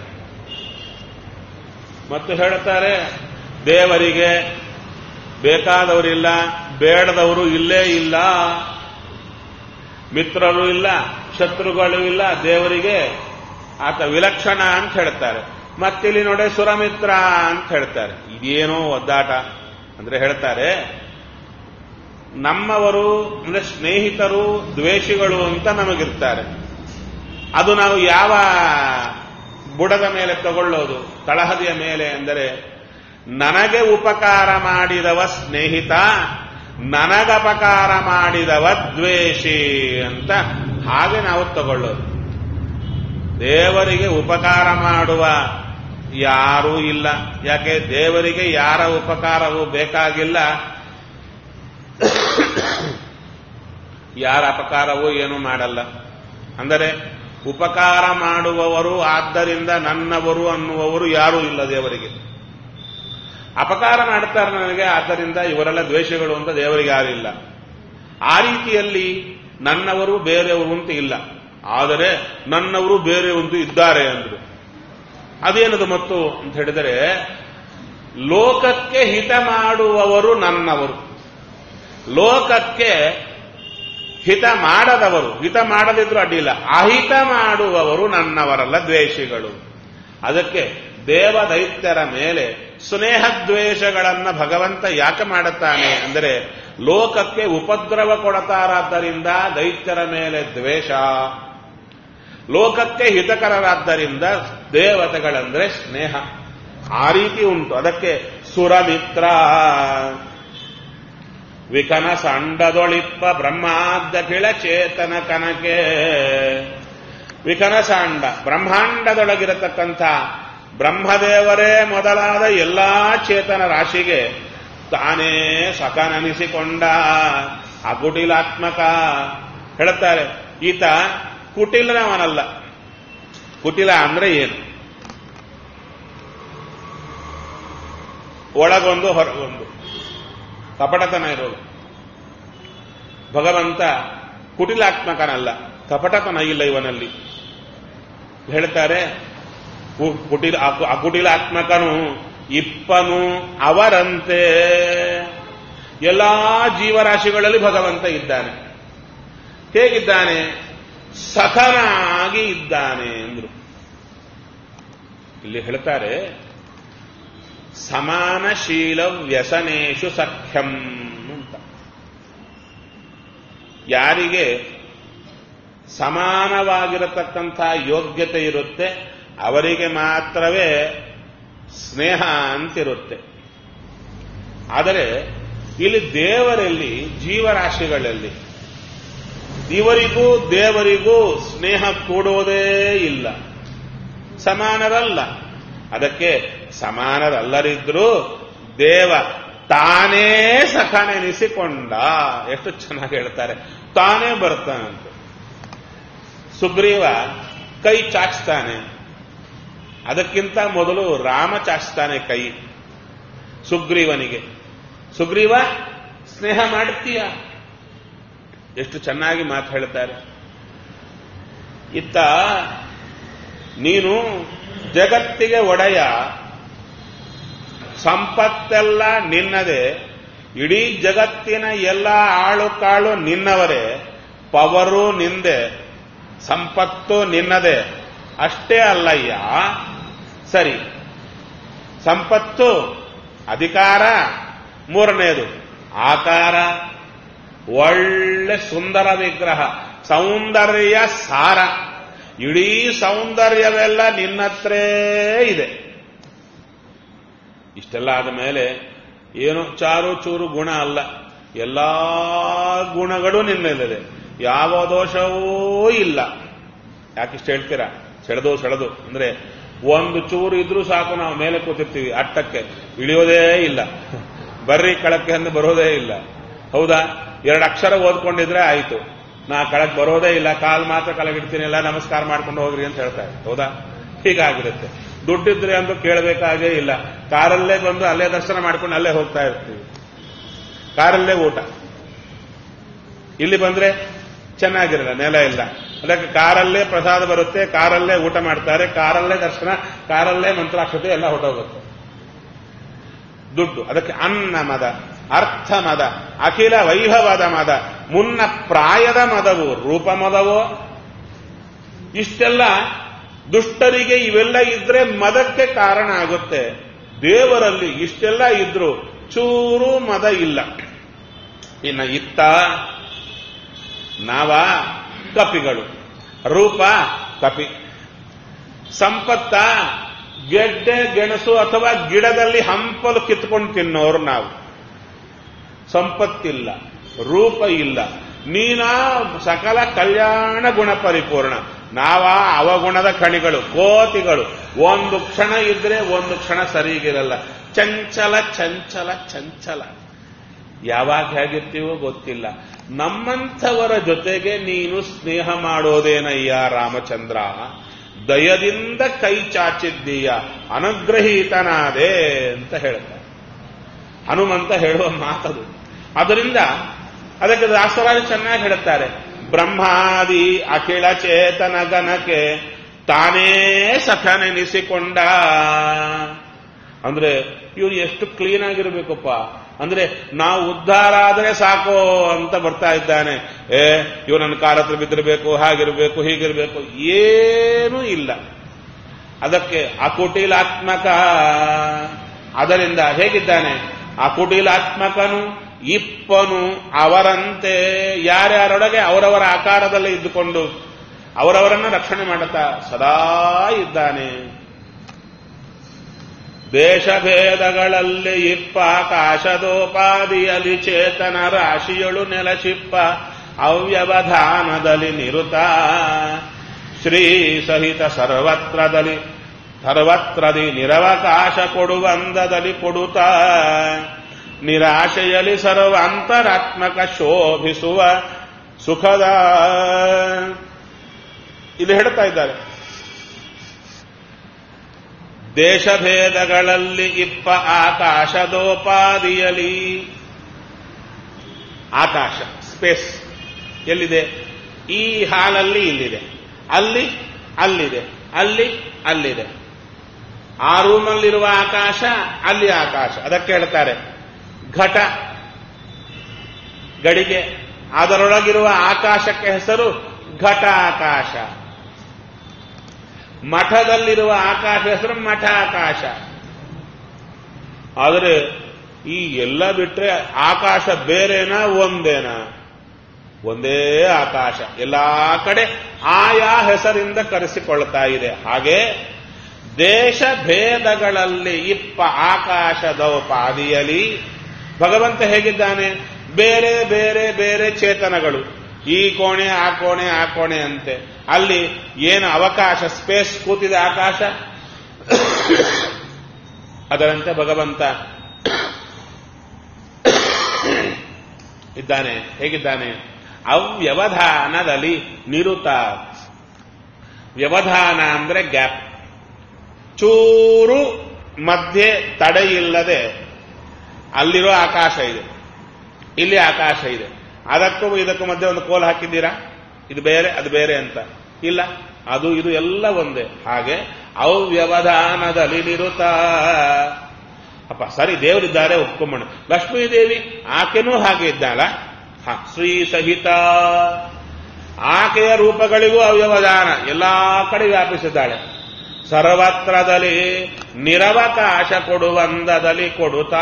ಮತ್ತು ಹೇಳುತ್ತಾರೆ, ದೇವರಿಗೆ ಬೇಕಾದವರಿಲ್ಲ, ಬೇಡದವರು ಇಲ್ಲೇ ಇಲ್ಲ, ಮಿತ್ರರು ಇಲ್ಲ, ಶತ್ರುಗಳು ಇಲ್ಲ, ದೇವರಿಗೆ ಆತ ವಿಲಕ್ಷಣ ಅಂತ ಹೇಳ್ತಾರೆ. ಮತ್ತಿಲ್ಲಿ ನೋಡಿ ಸುರಮಿತ್ರ ಅಂತ ಹೇಳ್ತಾರೆ. ಇದೇನೋ ಒದ್ದಾಟ ಅಂದ್ರೆ ಹೇಳ್ತಾರೆ, ನಮ್ಮವರು ಅಂದ್ರೆ ಸ್ನೇಹಿತರು ದ್ವೇಷಿಗಳು ಅಂತ ನಮಗಿರ್ತಾರೆ. ಅದು ನಾವು ಯಾವ ಬುಡದ ಮೇಲೆ ತಗೊಳ್ಳೋದು, ತಳಹದಿಯ ಮೇಲೆ ಅಂದರೆ ನನಗೆ ಉಪಕಾರ ಮಾಡಿದವ ಸ್ನೇಹಿತ, ನನಗಪಕಾರ ಮಾಡಿದವ ದ್ವೇಷಿ ಅಂತ ಹಾಗೆ ನಾವು ತಗೊಳ್ಳೋದು. ದೇವರಿಗೆ ಉಪಕಾರ ಮಾಡುವ ಯಾರೂ ಇಲ್ಲ. ಯಾಕೆ? ದೇವರಿಗೆ ಯಾರ ಉಪಕಾರವೂ ಬೇಕಾಗಿಲ್ಲ, ಯಾರ ಅಪಕಾರವೂ ಏನೂ ಮಾಡಲ್ಲ. ಅಂದರೆ ಉಪಕಾರ ಮಾಡುವವರು ಆದ್ದರಿಂದ ನನ್ನವರು ಅನ್ನುವವರು ಯಾರೂ ಇಲ್ಲ ದೇವರಿಗೆ. ಅಪಕಾರ ಮಾಡ್ತಾರೆ ನನಗೆ, ಆದ್ದರಿಂದ ಇವರೆಲ್ಲ ದ್ವೇಷಗಳು ಅಂತ ದೇವರಿಗೆ ಯಾರಿಲ್ಲ. ಆ ರೀತಿಯಲ್ಲಿ ನನ್ನವರು ಬೇರೆಯವರು ಅಂತ ಇಲ್ಲ, ಆದರೆ ನನ್ನವರು ಬೇರೆಯವರು ಇದ್ದಾರೆ ಅಂದ್ರು. ಅದೇನದು ಮತ್ತು ಅಂತ ಹೇಳಿದರೆ, ಲೋಕಕ್ಕೆ ಹಿತ ಮಾಡುವವರು ನನ್ನವರು, ಲೋಕಕ್ಕೆ ಹಿತ ಮಾಡದವರು, ಹಿತ ಮಾಡದಿದ್ರು ಅಡ್ಡಿಲ್ಲ, ಅಹಿತ ಮಾಡುವವರು ನನ್ನವರಲ್ಲ, ದ್ವೇಷಿಗಳು. ಅದಕ್ಕೆ ದೇವದೈತ್ಯರ ಮೇಲೆ ಸ್ನೇಹದ್ವೇಷಗಳನ್ನು ಭಗವಂತ ಯಾಕೆ ಮಾಡುತ್ತಾನೆ ಅಂದರೆ, ಲೋಕಕ್ಕೆ ಉಪದ್ರವ ಕೊಡತಾರಾದ್ದರಿಂದ ದೈತ್ಯರ ಮೇಲೆ ದ್ವೇಷ, ಲೋಕಕ್ಕೆ ಹಿತಕರರಾದ್ದರಿಂದ ದೇವತೆಗಳಂದ್ರೆ ಸ್ನೇಹ. ಆ ರೀತಿ ಉಂಟು. ಅದಕ್ಕೆ ಸುರಮಿತ್ರ. ವಿಕನ ಸಾಂಡದೊಳಿಪ್ಪ ಬ್ರಹ್ಮಾದ್ಯಖಿಳ ಚೇತನ ಕನಕೆ. ವಿಕನ ಸಾಂಡ ಬ್ರಹ್ಮಾಂಡದೊಳಗಿರತಕ್ಕಂಥ ಬ್ರಹ್ಮದೇವರೇ ಮೊದಲಾದ ಎಲ್ಲಾ ಚೇತನ ರಾಶಿಗೆ ತಾನೇ ಸಕನನಿಸಿಕೊಂಡ ಅಕುಟಿಲಾತ್ಮಕ ಹೇಳುತ್ತಾರೆ, ಈತ ಕುಟಿಲನವನಲ್ಲ. ಕುಟಿಲ ಅಂದ್ರೆ ಏನು? ಒಳಗೊಂದು ಹೊರಗೊಂದು ಕಪಟತನ ಇರೋದು. ಭಗವಂತ ಕುಟಿಲಾತ್ಮಕನಲ್ಲ, ಕಪಟತನ ಇಲ್ಲ ಇವನಲ್ಲಿ. ಹೇಳ್ತಾರೆ, ಅಕುಟಿಲಾತ್ಮಕನು ಇಪ್ಪನು ಅವರಂತೆ. ಎಲ್ಲಾ ಜೀವರಾಶಿಗಳಲ್ಲಿ ಭಗವಂತ ಇದ್ದಾನೆ. ಹೇಗಿದ್ದಾನೆ? ಸಖನಾಗಿ ಇದ್ದಾನೆ ಅಂದ್ರು. ಇಲ್ಲಿ ಹೇಳ್ತಾರೆ, ಸಮಾನಶೀಲ ವ್ಯಸನೇಶು ಸಖ್ಯಂ ಅಂತ. ಯಾರಿಗೆ ಸಮಾನವಾಗಿರತಕ್ಕಂಥ ಯೋಗ್ಯತೆ ಇರುತ್ತೆ ಅವರಿಗೆ ಮಾತ್ರವೇ ಸ್ನೇಹ ಅಂತಿರುತ್ತೆ. ಆದರೆ ಇಲ್ಲಿ ದೇವರಲ್ಲಿ, ಜೀವರಾಶಿಗಳಲ್ಲಿ ಇವರಿಗೂ ದೇವರಿಗೂ ಸ್ನೇಹ ಕೂಡುವುದೇ ಇಲ್ಲ, ಸಮಾನರಲ್ಲ. ಅದಕ್ಕೆ ಸಮಾನರಲ್ಲರಿದ್ರೂ ದೇವ ತಾನೇ ಸಖನೆನಿಸಿಕೊಂಡ. ಎಷ್ಟು ಚೆನ್ನಾಗಿ ಹೇಳ್ತಾರೆ, ತಾನೇ ಬರ್ತಾನಂತೆ. ಸುಗ್ರೀವ ಕೈ ಚಾಚ್ತಾನೆ, ಅದಕ್ಕಿಂತ ಮೊದಲು ರಾಮ ಚಾಚ್ತಾನೆ ಕೈ ಸುಗ್ರೀವನಿಗೆ. ಸುಗ್ರೀವ ಸ್ನೇಹ ಮಾಡ್ತೀಯ? ಎಷ್ಟು ಚೆನ್ನಾಗಿ ಮಾತು ಹೇಳ್ತಾರೆ. ಇತ್ತ ನೀನು ಜಗತ್ತಿಗೆ ಒಡೆಯ, ಸಂಪತ್ತೆಲ್ಲ ನಿನ್ನದೇ, ಇಡೀ ಜಗತ್ತಿನ ಎಲ್ಲ ಆಳು ಕಾಳು ನಿನ್ನವರೇ, ಪವರು ನಿಂದೆ, ಸಂಪತ್ತು ನಿನ್ನದೇ. ಅಷ್ಟೇ ಅಲ್ಲಯ್ಯ, ಸರಿ, ಸಂಪತ್ತು, ಅಧಿಕಾರ, ಮೂರನೇದು ಆಕಾರ, ಒಳ್ಳೆ ಸುಂದರ ವಿಗ್ರಹ, ಸೌಂದರ್ಯ ಸಾರ, ಇಡೀ ಸೌಂದರ್ಯವೆಲ್ಲ ನಿನ್ನತ್ರೇ ಇದೆ. ಇಷ್ಟೆಲ್ಲ ಆದ ಮೇಲೆ ಏನು ಚಾರು ಚೂರು ಗುಣ ಅಲ್ಲ, ಎಲ್ಲಾ ಗುಣಗಳು ನಿನ್ನಲ್ಲಿದೆ, ಯಾವ ದೋಷವೂ ಇಲ್ಲ. ಯಾಕಿಷ್ಟು ಹೇಳ್ತೀರಾ? ಸೆಳೆದು ಅಂದ್ರೆ ಒಂದು ಚೂರು ಇದ್ರೂ ಸಾಕು, ನಾವು ಮೇಲೆ ಕೂತಿರ್ತೀವಿ, ಅಟ್ಟಕ್ಕೆ ಇಳಿಯೋದೇ ಇಲ್ಲ, ಬರ್ರಿ ಕಳಕ್ಕೆ ಅಂದು ಬರೋದೇ ಇಲ್ಲ. ಹೌದಾ? 2 ಅಕ್ಷರ ಓದ್ಕೊಂಡಿದ್ರೆ ಆಯ್ತು, ನಾ ಕಳಕ್ ಬರೋದೇ ಇಲ್ಲ, ಕಾಲ್ ಮಾತ್ರ ಕಳಗಿಡ್ತೀನಿ, ಎಲ್ಲ ನಮಸ್ಕಾರ ಮಾಡ್ಕೊಂಡು ಹೋಗ್ರಿ ಅಂತ ಹೇಳ್ತಾರೆ. ಹೌದಾ? ಹೀಗಾಗಿರುತ್ತೆ. ದುಡ್ಡಿದ್ರೆ ಅಂತೂ ಕೇಳಬೇಕಾಗೇ ಇಲ್ಲ, ಕಾರಲ್ಲೇ ಬಂದು ಅಲ್ಲೇ ದರ್ಶನ ಮಾಡ್ಕೊಂಡು ಅಲ್ಲೇ ಹೋಗ್ತಾ ಇರ್ತೀವಿ, ಕಾರಲ್ಲೇ ಊಟ. ಇಲ್ಲಿ ಬಂದ್ರೆ ಚೆನ್ನಾಗಿರಲ್ಲ, ನೆಲ ಇಲ್ಲ, ಅದಕ್ಕೆ ಕಾರಲ್ಲೇ ಪ್ರಸಾದ ಬರುತ್ತೆ, ಕಾರಲ್ಲೇ ಊಟ ಮಾಡ್ತಾರೆ, ಕಾರಲ್ಲೇ ದರ್ಶನ, ಕಾರಲ್ಲೇ ಮಂತ್ರಾಕ್ಷತೆ ಎಲ್ಲ ಹೊರಟೋಗುತ್ತೆ. ದುಡ್ಡು ಅದಕ್ಕೆ ಅನ್ನ ಮದ, ಅರ್ಥ ಮದ, ಅಖಿಲ ವೈಭವದ ಮದ, ಮುನ್ನ ಪ್ರಾಯದ ಮದವು ರೂಪ ಮದವೋ. ಇಷ್ಟೆಲ್ಲ ದುಷ್ಟರಿಗೆ ಇವೆಲ್ಲ ಇದ್ರೆ ಮದಕ್ಕೆ ಕಾರಣ ಆಗುತ್ತೆ. ದೇವರಲ್ಲಿ ಇಷ್ಟೆಲ್ಲ ಇದ್ರು ಚೂರು ಮದ ಇಲ್ಲ. ಇನ್ನ ಇತ್ತ ನಾವ ಕಪಿಗಳು, ರೂಪ ಕಪಿ, ಸಂಪತ್ತ ಗೆಡ್ಡೆ ಗೆಣಸು ಅಥವಾ ಗಿಡದಲ್ಲಿ ಹಂಪಲು ಕಿತ್ಕೊಂಡು ತಿನ್ನೋರು ನಾವು. ಸಂಪತ್ತಿಲ್ಲ, ರೂಪ ಇಲ್ಲ, ನೀನಾ ಸಕಲ ಕಲ್ಯಾಣ ಗುಣ ಪರಿಪೂರ್ಣ, ನಾವ ಅವಗುಣದ ಕಣಿಗಳು, ಕೋತಿಗಳು. ಒಂದು ಕ್ಷಣ ಇದ್ರೆ ಒಂದು ಕ್ಷಣ ಸರಿಗಿರಲ್ಲ, ಚಂಚಲ ಚಂಚಲ ಚಂಚಲ. ಯಾವಾಗ ಹೇಗಿರ್ತೀವೋ ಗೊತ್ತಿಲ್ಲ. ನಮ್ಮಂಥವರ ಜೊತೆಗೆ ನೀನು ಸ್ನೇಹ ಮಾಡೋದೇನಯ್ಯ ರಾಮಚಂದ್ರ, ದಯದಿಂದ ಕೈ ಚಾಚಿದ್ದೀಯ, ಅನುಗ್ರಹೀತನಾದೆ ಅಂತ ಹೇಳ್ತಾರೆ ಹನುಮಂತ ಹೇಳುವ ಮಾತದು. ಅದರಿಂದ ಅದಕ್ಕೆ ದಾಸರಾಜ ಚೆನ್ನಾಗಿ ಹೇಳುತ್ತಾರೆ, ಬ್ರಹ್ಮಾದಿ ಅಖಿಲ ಚೇತನ ಗಣಕ್ಕೆ ತಾನೇ ಸಖನೆನಿಸಿಕೊಂಡ. ಅಂದ್ರೆ ಇವನು ಎಷ್ಟು ಕ್ಲೀನ್ ಆಗಿರ್ಬೇಕಪ್ಪ ಅಂದ್ರೆ, ನಾವು ಉದ್ಧಾರ ಆದರೆ ಸಾಕೋ ಅಂತ ಬರ್ತಾ ಇದ್ದಾನೆ. ಇವ್ ನನ್ನ ಕಾಲ ಹತ್ರ ಬಿದ್ದಿರಬೇಕು, ಹಾಗಿರ್ಬೇಕು, ಹೀಗಿರ್ಬೇಕು, ಏನೂ ಇಲ್ಲ. ಅದಕ್ಕೆ ಅಕುಟಿಲಾತ್ಮಕ. ಅದರಿಂದ ಹೇಗಿದ್ದಾನೆ? ಅಕುಟಿಲಾತ್ಮಕನು ಇಪ್ಪನು ಅವರಂತೆ. ಯಾರ್ಯಾರೊಳಗೆ ಅವರವರ ಆಕಾರದಲ್ಲಿ ಇದ್ದುಕೊಂಡು ಅವರವರನ್ನು ರಕ್ಷಣೆ ಮಾಡುತ್ತಾ ಸದಾ ಇದ್ದಾನೆ. ದೇಶಭೇದಗಳಲ್ಲಿ ಇಪ್ಪ, ಆಕಾಶದೋಪಾದಿಯಲ್ಲಿ ಚೇತನ ರಾಶಿಯಳು ನೆಲಸಿಪ್ಪ, ಅವ್ಯವಧಾನದಲ್ಲಿ ನಿರುತ, ಶ್ರೀ ಸಹಿತ ಸರ್ವತ್ರದಿ ನಿರವಕಾಶ ಕೊಡುವಂದದಲ್ಲಿ ಕೊಡುತ್ತ, ನಿರಾಶೆಯಲ್ಲಿ ಸರ್ವಾಂತರಾತ್ಮಕ ಶೋಭಿಸುವ ಸುಖದ ಇದು ಹೇಳ್ತಾ ಇದ್ದಾರೆ. ದೇಶಭೇದಗಳಲ್ಲಿ ಇಪ್ಪ ಆಕಾಶದೋಪಾದಿಯಲಿ. ಆಕಾಶ ಸ್ಪೇಸ್ ಎಲ್ಲಿದೆ? ಈ ಹಾಲಲ್ಲಿ ಇಲ್ಲಿದೆ, ಅಲ್ಲಿ ಅಲ್ಲಿದೆ, ಅಲ್ಲಿ ಅಲ್ಲಿದೆ. ಆ ರೂಮಲ್ಲಿರುವ ಆಕಾಶ, ಅಲ್ಲಿ ಆಕಾಶ. ಅದಕ್ಕೆ ಹೇಳ್ತಾರೆ ಘಟ ಗಡಿಗೆ. ಅದರೊಳಗಿರುವ ಆಕಾಶಕ್ಕೆ ಹೆಸರು ಘಟಾಕಾಶ. ಮಠದಲ್ಲಿರುವ ಆಕಾಶ ಹೆಸರು ಮಠಾಕಾಶ. ಆದರೆ ಈ ಎಲ್ಲ ಬಿಟ್ರೆ ಆಕಾಶ ಬೇರೆನಾ ಒಂದೇನಾ? ಒಂದೇ ಆಕಾಶ. ಎಲ್ಲಾ ಕಡೆ ಆಯಾ ಹೆಸರಿಂದ ಕರೆಸಿಕೊಳ್ತಾ ಇದೆ. ಹಾಗೆ ದೇಶ ಭೇದಗಳಲ್ಲಿ ಇಪ್ಪ ಆಕಾಶದೋಪಾದಿಯಲಿ ಭಗವಂತ ಹೇಗಿದ್ದಾನೆ? ಬೇರೆ ಬೇರೆ ಬೇರೆ ಚೇತನಗಳು, ಈ ಕೋಣೆ ಆ ಕೋಣೆ ಆ ಕೋಣೆ ಅಂತೆ. ಅಲ್ಲಿ ಏನು ಅವಕಾಶ, ಸ್ಪೇಸ್ ಕೂತಿದೆ ಆಕಾಶ, ಅದರಂತೆ ಭಗವಂತ ಇದ್ದಾನೆ. ಹೇಗಿದ್ದಾನೆ? ಅವ್ಯವಧಾನದಲ್ಲಿ ನಿರುತ. ವ್ಯವಧಾನ ಅಂದ್ರೆ ಗ್ಯಾಪ್, ಚೂರು ಮಧ್ಯೆ ತಡೆಯಿಲ್ಲದೆ ಅಲ್ಲಿರೋ ಆಕಾಶ ಇದೆ, ಇಲ್ಲಿ ಆಕಾಶ ಇದೆ. ಅದಕ್ಕೂ ಇದಕ್ಕೂ ಮಧ್ಯೆ ಒಂದು ಕೋಲ್ ಹಾಕಿದ್ದೀರಾ? ಇದು ಬೇರೆ ಅದು ಬೇರೆ ಅಂತ ಇಲ್ಲ, ಅದು ಇದು ಎಲ್ಲ ಒಂದೇ. ಹಾಗೆ ಅವ್ಯವಧಾನದಲ್ಲಿ ನಿರುತ. ಅಪ್ಪ ಸರಿ, ದೇವರಿದ್ದಾರೆ ಒಪ್ಕೊಂಬಣ. ಲಕ್ಷ್ಮೀದೇವಿ ಆಕೆನೂ ಹಾಗೆ ಇದ್ದಾಳ. ಶ್ರೀ ಸಹಿತ ಆಕೆಯ ರೂಪಗಳಿಗೂ ಅವ್ಯವಧಾನ ಎಲ್ಲಾ ಕಡೆ ವ್ಯಾಪಿಸಿದ್ದಾಳೆ. ಸರ್ವತ್ರದಲ್ಲಿ ನಿರವಕಾಶ ಕೊಡುವಂದದಲ್ಲಿ ಕೊಡುತ್ತಾ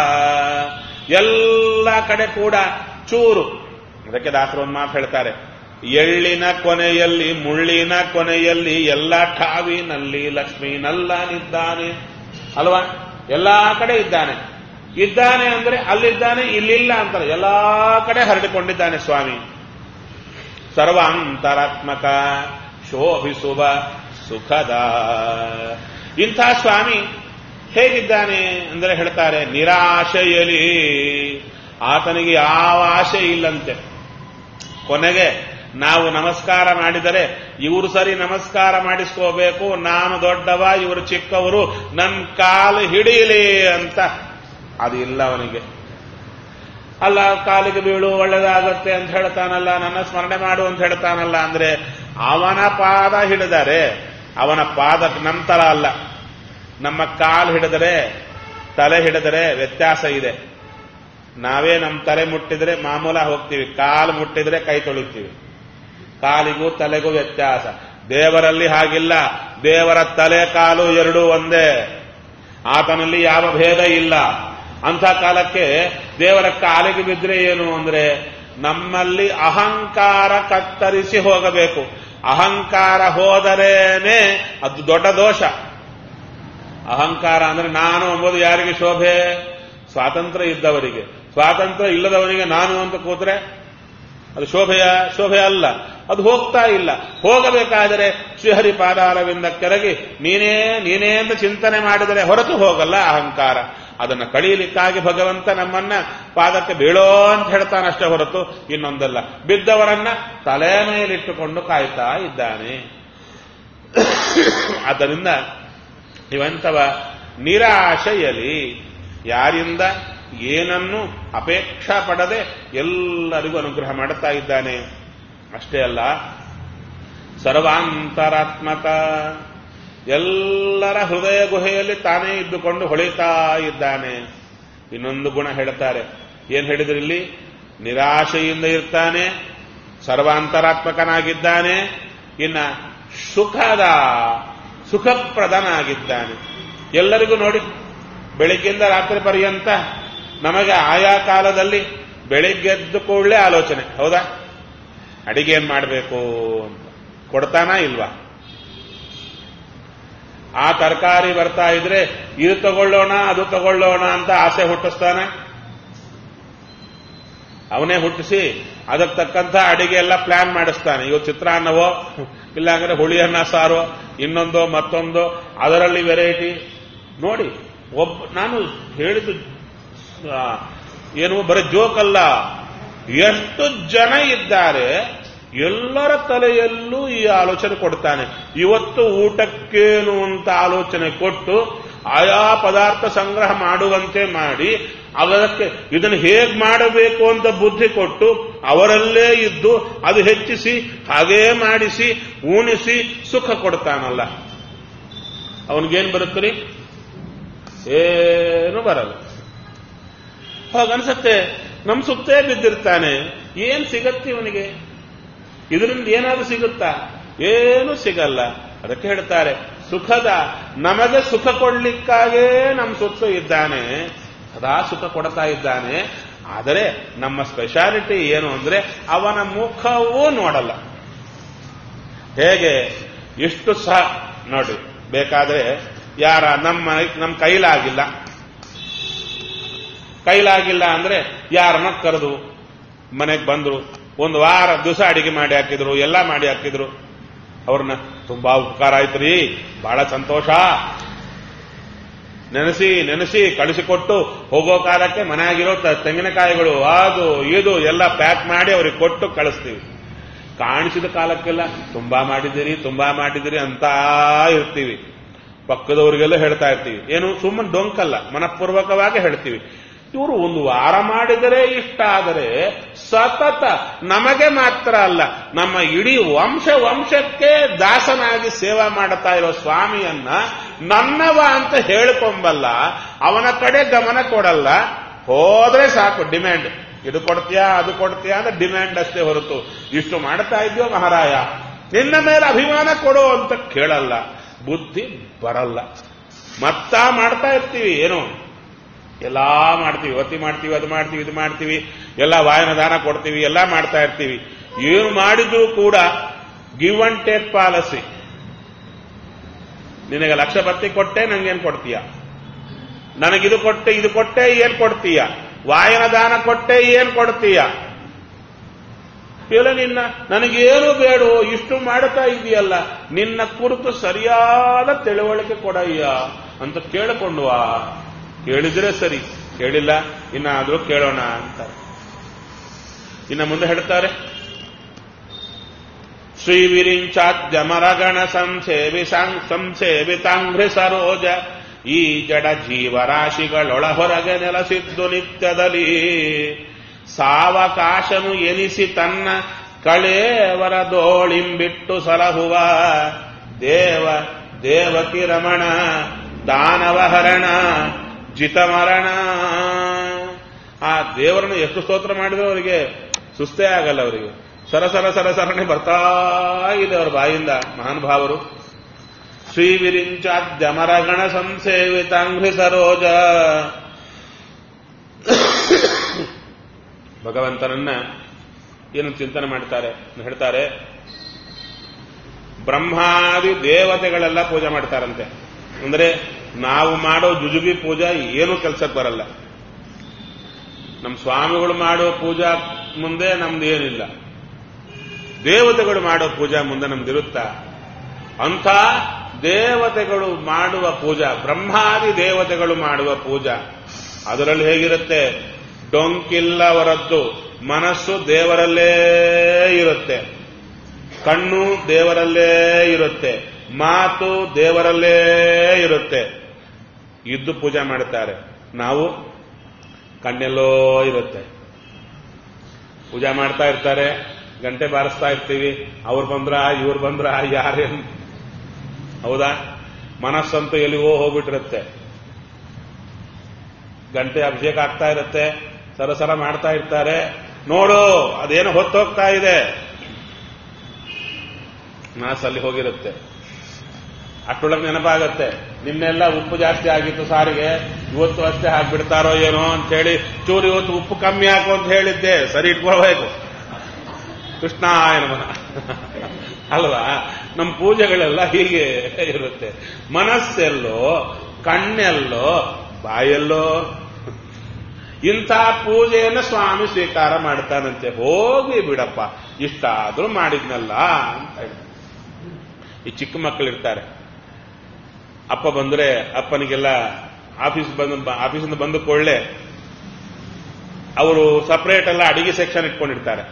ಎಲ್ಲ ಕಡೆ ಕೂಡ ಚೂರು. ಅದಕ್ಕೆ ದಾಸರು ಒಂದು ಮಾತು ಹೇಳ್ತಾರೆ, ಎಳ್ಳಿನ ಕೊನೆಯಲ್ಲಿ ಮುಳ್ಳಿನ ಕೊನೆಯಲ್ಲಿ ಎಲ್ಲ ಠಾವಿನಲ್ಲಿ ಲಕ್ಷ್ಮೀನಲ್ಲನಿದ್ದಾನೆ ಅಲ್ವಾ? ಎಲ್ಲಾ ಕಡೆ ಇದ್ದಾನೆ. ಇದ್ದಾನೆ ಅಂದ್ರೆ ಅಲ್ಲಿದ್ದಾನೆ, ಇಲ್ಲಿಲ್ಲ ಅಂತಾರೆ. ಎಲ್ಲಾ ಕಡೆ ಹರಡಿಕೊಂಡಿದ್ದಾನೆ ಸ್ವಾಮಿ. ಸರ್ವಾಂತರಾತ್ಮಕ ಶೋಭಿಸುವ ಸುಖದ. ಇಂಥ ಸ್ವಾಮಿ ಹೇಗಿದ್ದಾನೆ ಅಂದರೆ ಹೇಳ್ತಾರೆ, ನಿರಾಶೆಯಲಿ. ಆತನಿಗೆ ಯಾವ ಆಶೆ ಇಲ್ಲಂತೆ. ಕೊನೆಗೆ ನಾವು ನಮಸ್ಕಾರ ಮಾಡಿದರೆ ಇವರು ಸರಿ ನಮಸ್ಕಾರ ಮಾಡಿಸ್ಕೋಬೇಕು, ನಾನು ದೊಡ್ಡವ ಇವರು ಚಿಕ್ಕವರು, ನನ್ನ ಕಾಲು ಹಿಡೀಲಿ ಅಂತ ಅದು ಇಲ್ಲ ಅವನಿಗೆ. ಅಲ್ಲ, ಕಾಲಿಗೆ ಬೀಳು ಒಳ್ಳೆದಾಗತ್ತೆ ಅಂತ ಹೇಳ್ತಾನಲ್ಲ, ನನ್ನ ಸ್ಮರಣೆ ಮಾಡು ಅಂತ ಹೇಳ್ತಾನಲ್ಲ ಅಂದ್ರೆ ಅವನ ಪಾದ ಹಿಡಿದರೆ, ಅವನ ಪಾದ ನಂತರ ಅಲ್ಲ. ನಮ್ಮ ಕಾಲು ಹಿಡಿದರೆ ತಲೆ ಹಿಡಿದರೆ ವ್ಯತ್ಯಾಸ ಇದೆ. ನಾವೇ ನಮ್ಮ ತಲೆ ಮುಟ್ಟಿದ್ರೆ ಮಾಮೂಲ ಹೋಗ್ತೀವಿ, ಕಾಲು ಮುಟ್ಟಿದ್ರೆ ಕೈ ತೊಳಿತೀವಿ. ಕಾಲಿಗೂ ತಲೆಗೂ ವ್ಯತ್ಯಾಸ. ದೇವರಲ್ಲಿ ಹಾಗಿಲ್ಲ. ದೇವರ ತಲೆ ಕಾಲು ಎರಡೂ ಒಂದೇ. ಆತನಲ್ಲಿ ಯಾವ ಭೇದ ಇಲ್ಲ. ಅಂಥ ಕಾಲಕ್ಕೆ ದೇವರ ಕಾಲಿಗೆ ಬಿದ್ದರೆ ಏನು ಅಂದ್ರೆ ನಮ್ಮಲ್ಲಿ ಅಹಂಕಾರ ಕತ್ತರಿಸಿ ಹೋಗಬೇಕು. ಅಹಂಕಾರ ಹೋದರೇನೆ ಅದು ದೊಡ್ಡ ದೋಷ. ಅಹಂಕಾರ ಅಂದ್ರೆ ನಾನು ಎಂಬುದು ಯಾರಿಗೆ ಶೋಭೆ? ಸ್ವಾತಂತ್ರ್ಯ ಇದ್ದವರಿಗೆ. ಸ್ವಾತಂತ್ರ್ಯ ಇಲ್ಲದವನಿಗೆ ನಾನು ಅಂತ ಕೂತ್ರೆ ಅದು ಶೋಭೆ ಅಲ್ಲ. ಅದು ಹೋಗ್ತಾ ಇಲ್ಲ. ಹೋಗಬೇಕಾದರೆ ಶ್ರೀಹರಿ ಪಾದಾರವಿಂದ ಕೆಳಗೆ ನೀನೇ ಅಂತ ಚಿಂತನೆ ಮಾಡಿದರೆ ಹೊರತು ಹೋಗಲ್ಲ ಅಹಂಕಾರ. ಅದನ್ನು ಕಳೀಲಿಕ್ಕಾಗಿ ಭಗವಂತ ನಮ್ಮನ್ನ ಪಾದಕ್ಕೆ ಬೀಳೋ ಅಂತ ಹೇಳ್ತಾನಷ್ಟೇ ಹೊರತು ಇನ್ನೊಂದಲ್ಲ. ಬಿದ್ದವರನ್ನ ತಲೆ ಮೇಲಿಟ್ಟುಕೊಂಡು ಕಾಯ್ತಾ ಇದ್ದಾನೆ. ಆದ್ದರಿಂದ ಇವಂತವ ನಿರಾಶೆಯಲಿ, ಯಾರಿಂದ ಏನನ್ನು ಅಪೇಕ್ಷಾ ಪಡದೆ ಎಲ್ಲರಿಗೂ ಅನುಗ್ರಹ ಮಾಡುತ್ತಾ ಇದ್ದಾನೆ. ಅಷ್ಟೇ ಅಲ್ಲ, ಸರ್ವಾಂತರಾತ್ಮಕ, ಎಲ್ಲರ ಹೃದಯ ಗುಹೆಯಲ್ಲಿ ತಾನೇ ಇದ್ದುಕೊಂಡು ಹೊಳಿತಾ ಇದ್ದಾನೆ. ಇನ್ನೊಂದು ಗುಣ ಹೇಳ್ತಾರೆ. ಏನ್ ಹೇಳಿದ್ರು ಇಲ್ಲಿ? ನಿರಾಶೆಯಿಂದ ಇರ್ತಾನೆ, ಸರ್ವಾಂತರಾತ್ಮಕನಾಗಿದ್ದಾನೆ, ಇನ್ನ ಸುಖಪ್ರದನಾಗಿದ್ದಾನೆ. ಎಲ್ಲರಿಗೂ ನೋಡಿ, ಬೆಳಿಗ್ಗೆಯಿಂದ ರಾತ್ರಿ ಪರ್ಯಂತ ನಮಗೆ ಆಯಾ ಕಾಲದಲ್ಲಿ ಬೆಳಿಗ್ಗೆದ್ದು ಕೂಡಲೇ ಆಲೋಚನೆ, ಹೌದಾ? ಅಡಿಗೆ ಏನ್ ಮಾಡಬೇಕು ಅಂತ ಕೊಡ್ತಾನಾ ಇಲ್ವಾ? ಆ ತರಕಾರಿ ಬರ್ತಾ ಇದ್ರೆ ಇದು ತಗೊಳ್ಳೋಣ ಅದು ತಗೊಳ್ಳೋಣ ಅಂತ ಆಸೆ ಹುಟ್ಟಿಸ್ತಾನೆ. ಅವನೇ ಹುಟ್ಟಿಸಿ ಅದಕ್ಕೆ ತಕ್ಕಂಥ ಅಡಿಗೆ ಎಲ್ಲ ಪ್ಲಾನ್ ಮಾಡಿಸ್ತಾನೆ. ಇವತ್ತು ಚಿತ್ರಾನ್ನವೋ ಇಲ್ಲಾಂದ್ರೆ ಹುಳಿಯನ್ನ ಸಾರೋ ಇನ್ನೊಂದೋ ಮತ್ತೊಂದೋ, ಅದರಲ್ಲಿ ವೆರೈಟಿ ನೋಡಿ. ನಾನು ಹೇಳಿದ್ದು ಏನು ಬರೀ ಜೋಕ್ ಅಲ್ಲ. ಎಷ್ಟು ಜನ ಇದ್ದಾರೆ ಎಲ್ಲರ ತಲೆಯಲ್ಲೂ ಈ ಆಲೋಚನೆ ಕೊಡ್ತಾನೆ. ಇವತ್ತು ಊಟಕ್ಕೇನು ಅಂತ ಆಲೋಚನೆ ಕೊಟ್ಟು ಆಯಾ ಪದಾರ್ಥ ಸಂಗ್ರಹ ಮಾಡುವಂತೆ ಮಾಡಿ ಅದಕ್ಕೆ ಇದನ್ನು ಹೇಗೆ ಮಾಡಬೇಕು ಅಂತ ಬುದ್ಧಿ ಕೊಟ್ಟು ಅವರಲ್ಲೇ ಇದ್ದು ಅದು ಹೆಚ್ಚಿಸಿ ಹಾಗೇ ಮಾಡಿಸಿ ಉಣಿಸಿ ಸುಖ ಕೊಡ್ತಾನಲ್ಲ, ಅವನಿಗೇನು ಬರುತ್ತೀರಿ? ಏನು ಬರಲ್ಲ. ಹಾಗನ್ಸತ್ತೆ ನಮ್ ಸುತ್ತೇ ಬಿದ್ದಿರ್ತಾನೆ, ಏನ್ ಸಿಗತ್ತೆ ಇವನಿಗೆ? ಇದರಿಂದ ಏನಾದ್ರೂ ಸಿಗುತ್ತಾ? ಏನು ಸಿಗಲ್ಲ. ಅದಕ್ಕೆ ಹೇಳ್ತಾರೆ, ಸುಖದ ನಮಗೆ ಸುಖ ಕೊಡ್ಲಿಕ್ಕಾಗೇ ನಮ್ಮ ಸುತ್ತ ಇದ್ದಾನೆ, ಸದಾ ಸುಖ ಕೊಡ್ತಾ ಇದ್ದಾನೆ. ಆದರೆ ನಮ್ಮ ಸ್ಪೆಷಾಲಿಟಿ ಏನು ಅಂದ್ರೆ ಅವನ ಮುಖವೂ ನೋಡಲ್ಲ. ಹೇಗೆ? ಇಷ್ಟು ಸಹ ನೋಡಿ, ಬೇಕಾದ್ರೆ ಯಾರ ನಮ್ಮ ಕೈಲಾಗಿಲ್ಲ ಅಂದ್ರೆ ಯಾರನ್ನ ಕರೆದು ಮನೆಗೆ ಬಂದ್ರು, ಒಂದು ವಾರ ದಿವಸ ಅಡಿಗೆ ಮಾಡಿ ಹಾಕಿದ್ರು, ಎಲ್ಲ ಮಾಡಿ ಹಾಕಿದ್ರು. ಅವ್ರನ್ನ ತುಂಬಾ ಉಪಕಾರ ಆಯ್ತ್ರಿ, ಬಹಳ ಸಂತೋಷ, ನೆನೆಸಿ ಕಳಿಸಿಕೊಟ್ಟು ಹೋಗೋ ಕಾಲಕ್ಕೆ ಮನೆಯಾಗಿರೋ ತೆಂಗಿನಕಾಯಿಗಳು ಅದು ಇದು ಎಲ್ಲ ಪ್ಯಾಕ್ ಮಾಡಿ ಅವ್ರಿಗೆ ಕೊಟ್ಟು ಕಳಿಸ್ತೀವಿ. ಕಾಣಿಸಿದ ಕಾಲಕ್ಕೆಲ್ಲ ತುಂಬಾ ಮಾಡಿದಿರಿ ಅಂತ ಇರ್ತೀವಿ. ಪಕ್ಕದವರಿಗೆಲ್ಲ ಹೇಳ್ತಾ ಇರ್ತೀವಿ. ಏನು ಸುಮ್ಮನೆ ಡೊಂಕಲ್ಲ, ಮನಪೂರ್ವಕವಾಗಿ ಹೇಳ್ತೀವಿ. ಇವರು ಒಂದು ವಾರ ಮಾಡಿದರೆ ಇಷ್ಟ ಆದರೆ ಸತತ ನಮಗೆ ಮಾತ್ರ ಅಲ್ಲ, ನಮ್ಮ ಇಡೀ ವಂಶಕ್ಕೆ ದಾಸನಾಗಿ ಸೇವಾ ಮಾಡ್ತಾ ಇರೋ ಸ್ವಾಮಿಯನ್ನ ನನ್ನವ ಅಂತ ಹೇಳಿಕೊಂಬಲ್ಲ, ಅವನ ಕಡೆ ಗಮನ ಕೊಡಲ್ಲ. ಹೋದ್ರೆ ಸಾಕು ಡಿಮ್ಯಾಂಡ್, ಇದು ಕೊಡ್ತೀಯಾ ಅದು ಕೊಡ್ತೀಯಾ ಅಂತ ಡಿಮ್ಯಾಂಡ್ ಅಷ್ಟೇ ಹೊರತು ಇಷ್ಟು ಮಾಡ್ತಾ ಇದೆಯೋ ಮಹಾರಾಯ ನಿನ್ನ ಮೇಲೆ ಅಭಿಮಾನ ಕೊಡು ಅಂತ ಕೇಳಲ್ಲ. ಬುದ್ಧಿ ಬರಲ್ಲ. ಮತ್ತ ಮಾಡ್ತಾ ಇರ್ತೀವಿ, ಏನು ಎಲ್ಲಾ ಮಾಡ್ತೀವಿ, ಒತ್ತಿ ಮಾಡ್ತೀವಿ, ಅದು ಮಾಡ್ತೀವಿ, ಇದು ಮಾಡ್ತೀವಿ, ಎಲ್ಲ ವಾಯನ ದಾನ ಕೊಡ್ತೀವಿ, ಎಲ್ಲ ಮಾಡ್ತಾ ಇರ್ತೀವಿ. ಏನು ಮಾಡಿದ್ರೂ ಕೂಡ ಗಿವ್ ಅಂಡ್ ಟೇಕ್ ಪಾಲಿಸಿ. ನಿನಗೆ 1,00,000 ಬತ್ತಿ ಕೊಟ್ಟೆ, ನಂಗೇನ್ ಕೊಡ್ತೀಯ? ನನಗಿದು ಕೊಟ್ಟೆ, ಇದು ಕೊಟ್ಟೆ, ಏನ್ ಕೊಡ್ತೀಯ? ವಾಯನ ದಾನ ಕೊಟ್ಟೆ, ಏನ್ ಕೊಡ್ತೀಯ? ಇಲ್ಲ, ನನಗೇನು ಬೇಡೋ, ಇಷ್ಟು ಮಾಡ್ತಾ ಇದೆಯಲ್ಲ, ನಿನ್ನ ಕುರಿತು ಸರಿಯಾದ ತಿಳುವಳಿಕೆ ಕೊಡಯ್ಯ ಅಂತ ಕೇಳಿಕೊಂಡ್ವಾ? ಕೇಳಿದ್ರೆ ಸರಿ, ಕೇಳಿಲ್ಲ ಇನ್ನಾದ್ರೂ ಕೇಳೋಣ ಅಂತಾರೆ. ಇನ್ನು ಮುಂದೆ ಹೇಳ್ತಾರೆ, ಶ್ರೀ ವಿರಿಂಚಾದ್ಯಮರಗಣ ಸಂಸೇವಿತಾಂಘ್ರಿ ಸರೋಜ ಈ ಜಡ ಜೀವರಾಶಿಗಳೊಳ ಹೊರಗೆ ನೆಲೆಸಿದ್ದು ನಿತ್ಯದಲ್ಲಿ ಸಾವಕಾಶನು ಎನಿಸಿ ತನ್ನ ಕಳೇವರದೋಳಿಂಬಿಟ್ಟು ಸಲಹುವ ದೇವಕಿ ರಮಣ ದಾನವಹರಣ ಜಿತಮರಣ. ಆ ದೇವರನ್ನು ಎಷ್ಟು ಸ್ತೋತ್ರ ಮಾಡಿದ್ರು ಅವರಿಗೆ ಸುಸ್ತೇ ಆಗಲ್ಲ. ಅವರಿಗೆ ಸರಸರಣೆ ಬರ್ತಾ ಇದೆ ಅವರ ಬಾಯಿಂದ. ಮಹಾನುಭಾವರು ಶ್ರೀ ವಿರಿಂಚಾದ್ಯಮರಗಣ ಸಂಸೇವಿತಾಂಘ್ರಿ ಸರೋಜ, ಭಗವಂತನನ್ನ ಏನು ಚಿಂತನೆ ಮಾಡ್ತಾರೆ ಹೇಳ್ತಾರೆ. ಬ್ರಹ್ಮಾದಿ ದೇವತೆಗಳೆಲ್ಲ ಪೂಜೆ ಮಾಡ್ತಾರಂತೆ. ಅಂದ್ರೆ ನಾವು ಮಾಡೋ ಜುಜುಬಿ ಪೂಜಾ ಏನು ಕೆಲಸಕ್ಕೆ ಬರಲ್ಲ. ನಮ್ಮ ಸ್ವಾಮಿಗಳು ಮಾಡೋ ಪೂಜಾ ಮುಂದೆ ನಮ್ದು ಏನಿಲ್ಲ. ದೇವತೆಗಳು ಮಾಡೋ ಪೂಜಾ ಮುಂದೆ ನಮ್ದಿರುತ್ತಾ? ಅಂಥ ದೇವತೆಗಳು ಮಾಡುವ ಪೂಜಾ, ಬ್ರಹ್ಮಾದಿ ದೇವತೆಗಳು ಮಾಡುವ ಪೂಜಾ, ಅದರಲ್ಲಿ ಹೇಗಿರುತ್ತೆ? ಡೊಂಕಿಲ್ಲವರದ್ದು ಮನಸ್ಸು ದೇವರಲ್ಲೇ ಇರುತ್ತೆ, ಕಣ್ಣು ದೇವರಲ್ಲೇ ಇರುತ್ತೆ, ಮಾತು ದೇವರಲ್ಲೇ ಇರುತ್ತೆ. ಇದ್ದು ಪೂಜೆ ಮಾಡುತ್ತಾರೆ. ನಾವು ಕಣ್ಣೆಲ್ಲೋ ಇರುತ್ತೆ, ಪೂಜೆ ಮಾಡ್ತಾ ಇರ್ತಾರೆ, ಗಂಟೆ ಬಾರಿಸ್ತಾ ಇರ್ತೀವಿ, ಅವ್ರು ಬಂದ್ರ ಇವ್ರು ಬಂದ್ರ ಯಾರೇನು, ಹೌದಾ? ಮನಸ್ಸಂತೂ ಎಲ್ಲಿಗೋ ಹೋಗ್ಬಿಟ್ಟಿರುತ್ತೆ. ಗಂಟೆ ಅಭಿಷೇಕ ಆಗ್ತಾ ಇರುತ್ತೆ, ಸರಸರ ಮಾಡ್ತಾ ಇರ್ತಾರೆ, ನೋಡು ಅದೇನು ಹೊತ್ತೋಗ್ತಾ ಇದೆ, ಮಾಸಲ್ಲಿ ಹೋಗಿರುತ್ತೆ. ಅಷ್ಟೊಳಗೆ ನೆನಪಾಗತ್ತೆ, ನಿನ್ನೆಲ್ಲ ಉಪ್ಪು ಜಾಸ್ತಿ ಆಗಿತ್ತು ಸಾರಿಗೆ, ಇವತ್ತು ಅಷ್ಟೇ ಹಾಕ್ಬಿಡ್ತಾರೋ ಏನೋ ಅಂತ ಹೇಳಿ ಚೂರು ಇವತ್ತು ಉಪ್ಪು ಕಮ್ಮಿ ಹಾಕು ಅಂತ ಹೇಳಿದ್ದೆ, ಸರಿ ಇಟ್ಕೊಳ್ಬೇಕು. ಕೃಷ್ಣಾಯ ನಮಃ ಅಲ್ವಾ? ನಮ್ಮ ಪೂಜೆಗಳೆಲ್ಲ ಹೀಗೆ ಇರುತ್ತೆ. ಮನಸ್ಸೆಲ್ಲೋ, ಕಣ್ಣೆಲ್ಲೋ, ಬಾಯೆಲ್ಲೋ. ಇಂಥ ಪೂಜೆಯನ್ನು ಸ್ವಾಮಿ ಸ್ವೀಕಾರ ಮಾಡ್ತಾನಂತೆ. ಹೋಗಿ ಬಿಡಪ್ಪ, ಇಷ್ಟಾದ್ರೂ ಮಾಡಿದ್ನಲ್ಲ ಅಂತ ಹೇಳಿ. ಈ ಚಿಕ್ಕ ಮಕ್ಕಳಿರ್ತಾರೆ, ಅಪ್ಪ ಬಂದ್ರೆ ಅಪ್ಪನಿಗೆಲ್ಲ ಆಫೀಸಿಂದ ಬಂದು ಕೊಳ್ಳೆ ಅವರು ಸಪರೇಟ್ ಎಲ್ಲ ಅಡಿಗೆ ಸೆಕ್ಷನ್ ಇಟ್ಕೊಂಡಿರ್ತಾರೆ.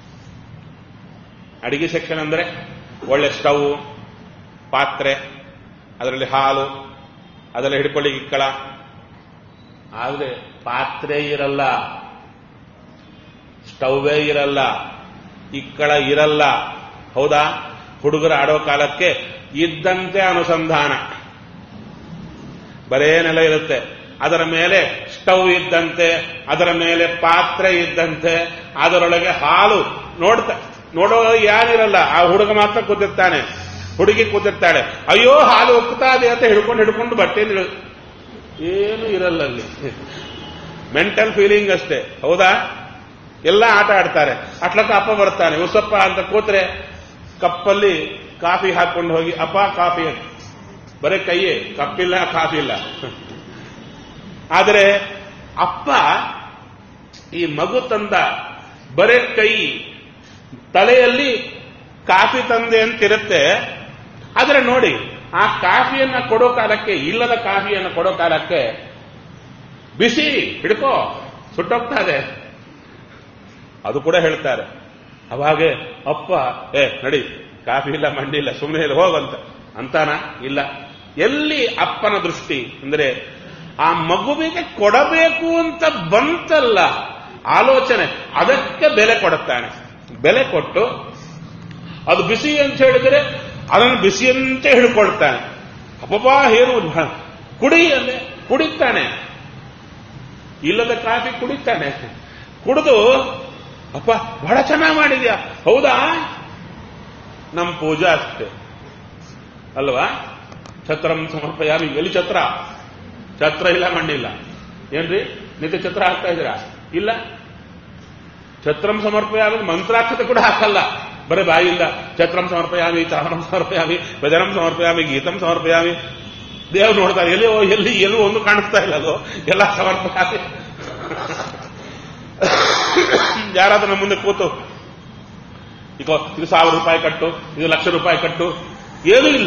ಅಡಿಗೆ ಸೆಕ್ಷನ್ ಅಂದ್ರೆ ಒಳ್ಳೆ ಸ್ಟವ್, ಪಾತ್ರೆ, ಅದರಲ್ಲಿ ಹಾಲು, ಅದೆಲ್ಲ ಹಿಡ್ಕೊಳ್ಳಿಕ್ಕೆ ಇಕ್ಕಳ. ಆದರೆ ಪಾತ್ರೆ ಇರಲ್ಲ, ಸ್ಟವ್ವೇ ಇರಲ್ಲ, ಇಕ್ಕಳ ಇರಲ್ಲ. ಹೌದಾ? ಹುಡುಗರು ಆಡೋ ಕಾಲಕ್ಕೆ ಇದ್ದಂತೆ ಅನುಸಂಧಾನ, ಬರೇ ನೆಲ ಇರುತ್ತೆ, ಅದರ ಮೇಲೆ ಸ್ಟವ್ ಇದ್ದಂತೆ, ಅದರ ಮೇಲೆ ಪಾತ್ರೆ ಇದ್ದಂತೆ, ಅದರೊಳಗೆ ಹಾಲು. ನೋಡೋ ಯಾರಿರಲ್ಲ, ಆ ಹುಡುಗ ಮಾತ್ರ ಕೂತಿರ್ತಾನೆ, ಹುಡುಗಿ ಕೂತಿರ್ತಾಳೆ. ಅಯ್ಯೋ ಹಾಲು ಉಕ್ಕುತ್ತಾ ಇದೆ ಅಂತ ಹಿಡ್ಕೊಂಡು ಬಟ್ಟೆಯಲ್ಲಿ ಏನು ಇರಲ್ಲ ಅಲ್ಲಿ, ಮೆಂಟಲ್ ಫೀಲಿಂಗ್ ಅಷ್ಟೇ. ಹೌದಾ? ಎಲ್ಲ ಆಟ ಆಡ್ತಾರೆ. ಅಟ್ಲಕ್ಕ ಅಪ್ಪ ಬರ್ತಾನೆ, ಉಸಪ್ಪ ಅಂತ ಕೂತ್ರೆ ಕಪ್ಪಲ್ಲಿ ಕಾಫಿ ಹಾಕೊಂಡು ಹೋಗಿ, ಅಪ್ಪ ಕಾಫಿ ಅಂತ. ಬರೀ ಕೈಯೇ, ಕಪ್ಪಿಲ್ಲ, ಕಾಫಿ ಇಲ್ಲ. ಆದರೆ ಅಪ್ಪ ಈ ಮಗು ತಂದ ಬರೇ ಕೈ, ತಲೆಯಲ್ಲಿ ಕಾಫಿ ತಂದೆ ಅಂತಿರುತ್ತೆ. ಆದರೆ ನೋಡಿ, ಆ ಕಾಫಿಯನ್ನು ಕೊಡೋ ಕಾಲಕ್ಕೆ, ಇಲ್ಲದ ಕಾಫಿಯನ್ನು ಕೊಡೋ ಕಾಲಕ್ಕೆ ಬಿಸಿ ಹಿಡ್ಕೋ, ಸುಟ್ಟೋಗ್ತಾ ಇದೆ, ಅದು ಕೂಡ ಹೇಳ್ತಾರೆ. ಅವಾಗೆ ಅಪ್ಪ ನಡಿ, ಕಾಫಿ ಇಲ್ಲ, ಮಂಡಿ ಇಲ್ಲ, ಸುಮ್ಮನೆ ಹೋಗಂತ ಅಂತಾನ? ಇಲ್ಲ. ಎಲ್ಲಿ ಅಪ್ಪನ ದೃಷ್ಟಿ ಅಂದ್ರೆ ಆ ಮಗುವಿಗೆ ಕೊಡಬೇಕು ಅಂತ ಬಂತಲ್ಲ ಆಲೋಚನೆ, ಅದಕ್ಕೆ ಬೆಲೆ ಕೊಡುತ್ತಾನೆ. ಬೆಲೆ ಕೊಟ್ಟು ಅದು ಬಿಸಿ ಅಂತ ಹೇಳಿದರೆ ಅದನ್ನು ಬಿಸಿಯಂತೆ ಹಿಡ್ಕೊಳ್ತಾನೆ. ಅಪ್ಪಪ್ಪ ಏನು ಕುಡಿ ಅಂದ್ರೆ ಕುಡಿತಾನೆ, ಇಲ್ಲದ ಕಾಫಿ ಕುಡಿತಾನೆ. ಕುಡಿದು ಅಪ್ಪ ಬಹಳ ಚೆನ್ನಾಗಿ ಮಾಡಿದ್ಯಾ, ಹೌದಾ? ನಮ್ಮ ಪೂಜಾ ಅಷ್ಟೇ ಅಲ್ವಾ? ಛತ್ರಂ ಸಮರ್ಪಯಾಮಿ. ಎಲ್ಲಿ ಛತ್ರ? ಛತ್ರ ಇಲ್ಲ, ಮಣ್ಣಿಲ್ಲ. ಏನ್ರಿ ನಿತ್ಯ ಛತ್ರ ಹಾಕ್ತಾ ಇದ್ದೀರಾ? ಇಲ್ಲ. ಛತ್ರಂ ಸಮರ್ಪಯಾಮಿ ಮಂತ್ರಾಕ್ಷತೆ ಕೂಡ ಹಾಕಲ್ಲ, ಬರೀ ಬಾಯಿಂದ ಛತ್ರಂ ಸಮರ್ಪಯಾಮಿ, ಚಾರಣಂ ಸಮರ್ಪಯಾಮಿ, ಭಜನಂ ಸಮರ್ಪಯಾಮಿ, ಗೀತಂ ಸಮರ್ಪಯಾಮಿ. ದೇವ್ರು ನೋಡ್ತಾರೆ, ಎಲ್ಲೂ ಒಂದು ಕಾಣಿಸ್ತಾ ಇಲ್ಲ, ಅದು ಎಲ್ಲ ಸಮರ್ಪಯಾಮಿ. ಯಾರಾದ್ರೂ ನಮ್ಮ ಮುಂದೆ ಕೂತು ಇದು 1000 ರೂಪಾಯಿ ಕಟ್ಟು, ಇದು 1,00,000 ರೂಪಾಯಿ ಕಟ್ಟು, ಏನೂ ಇಲ್ಲ.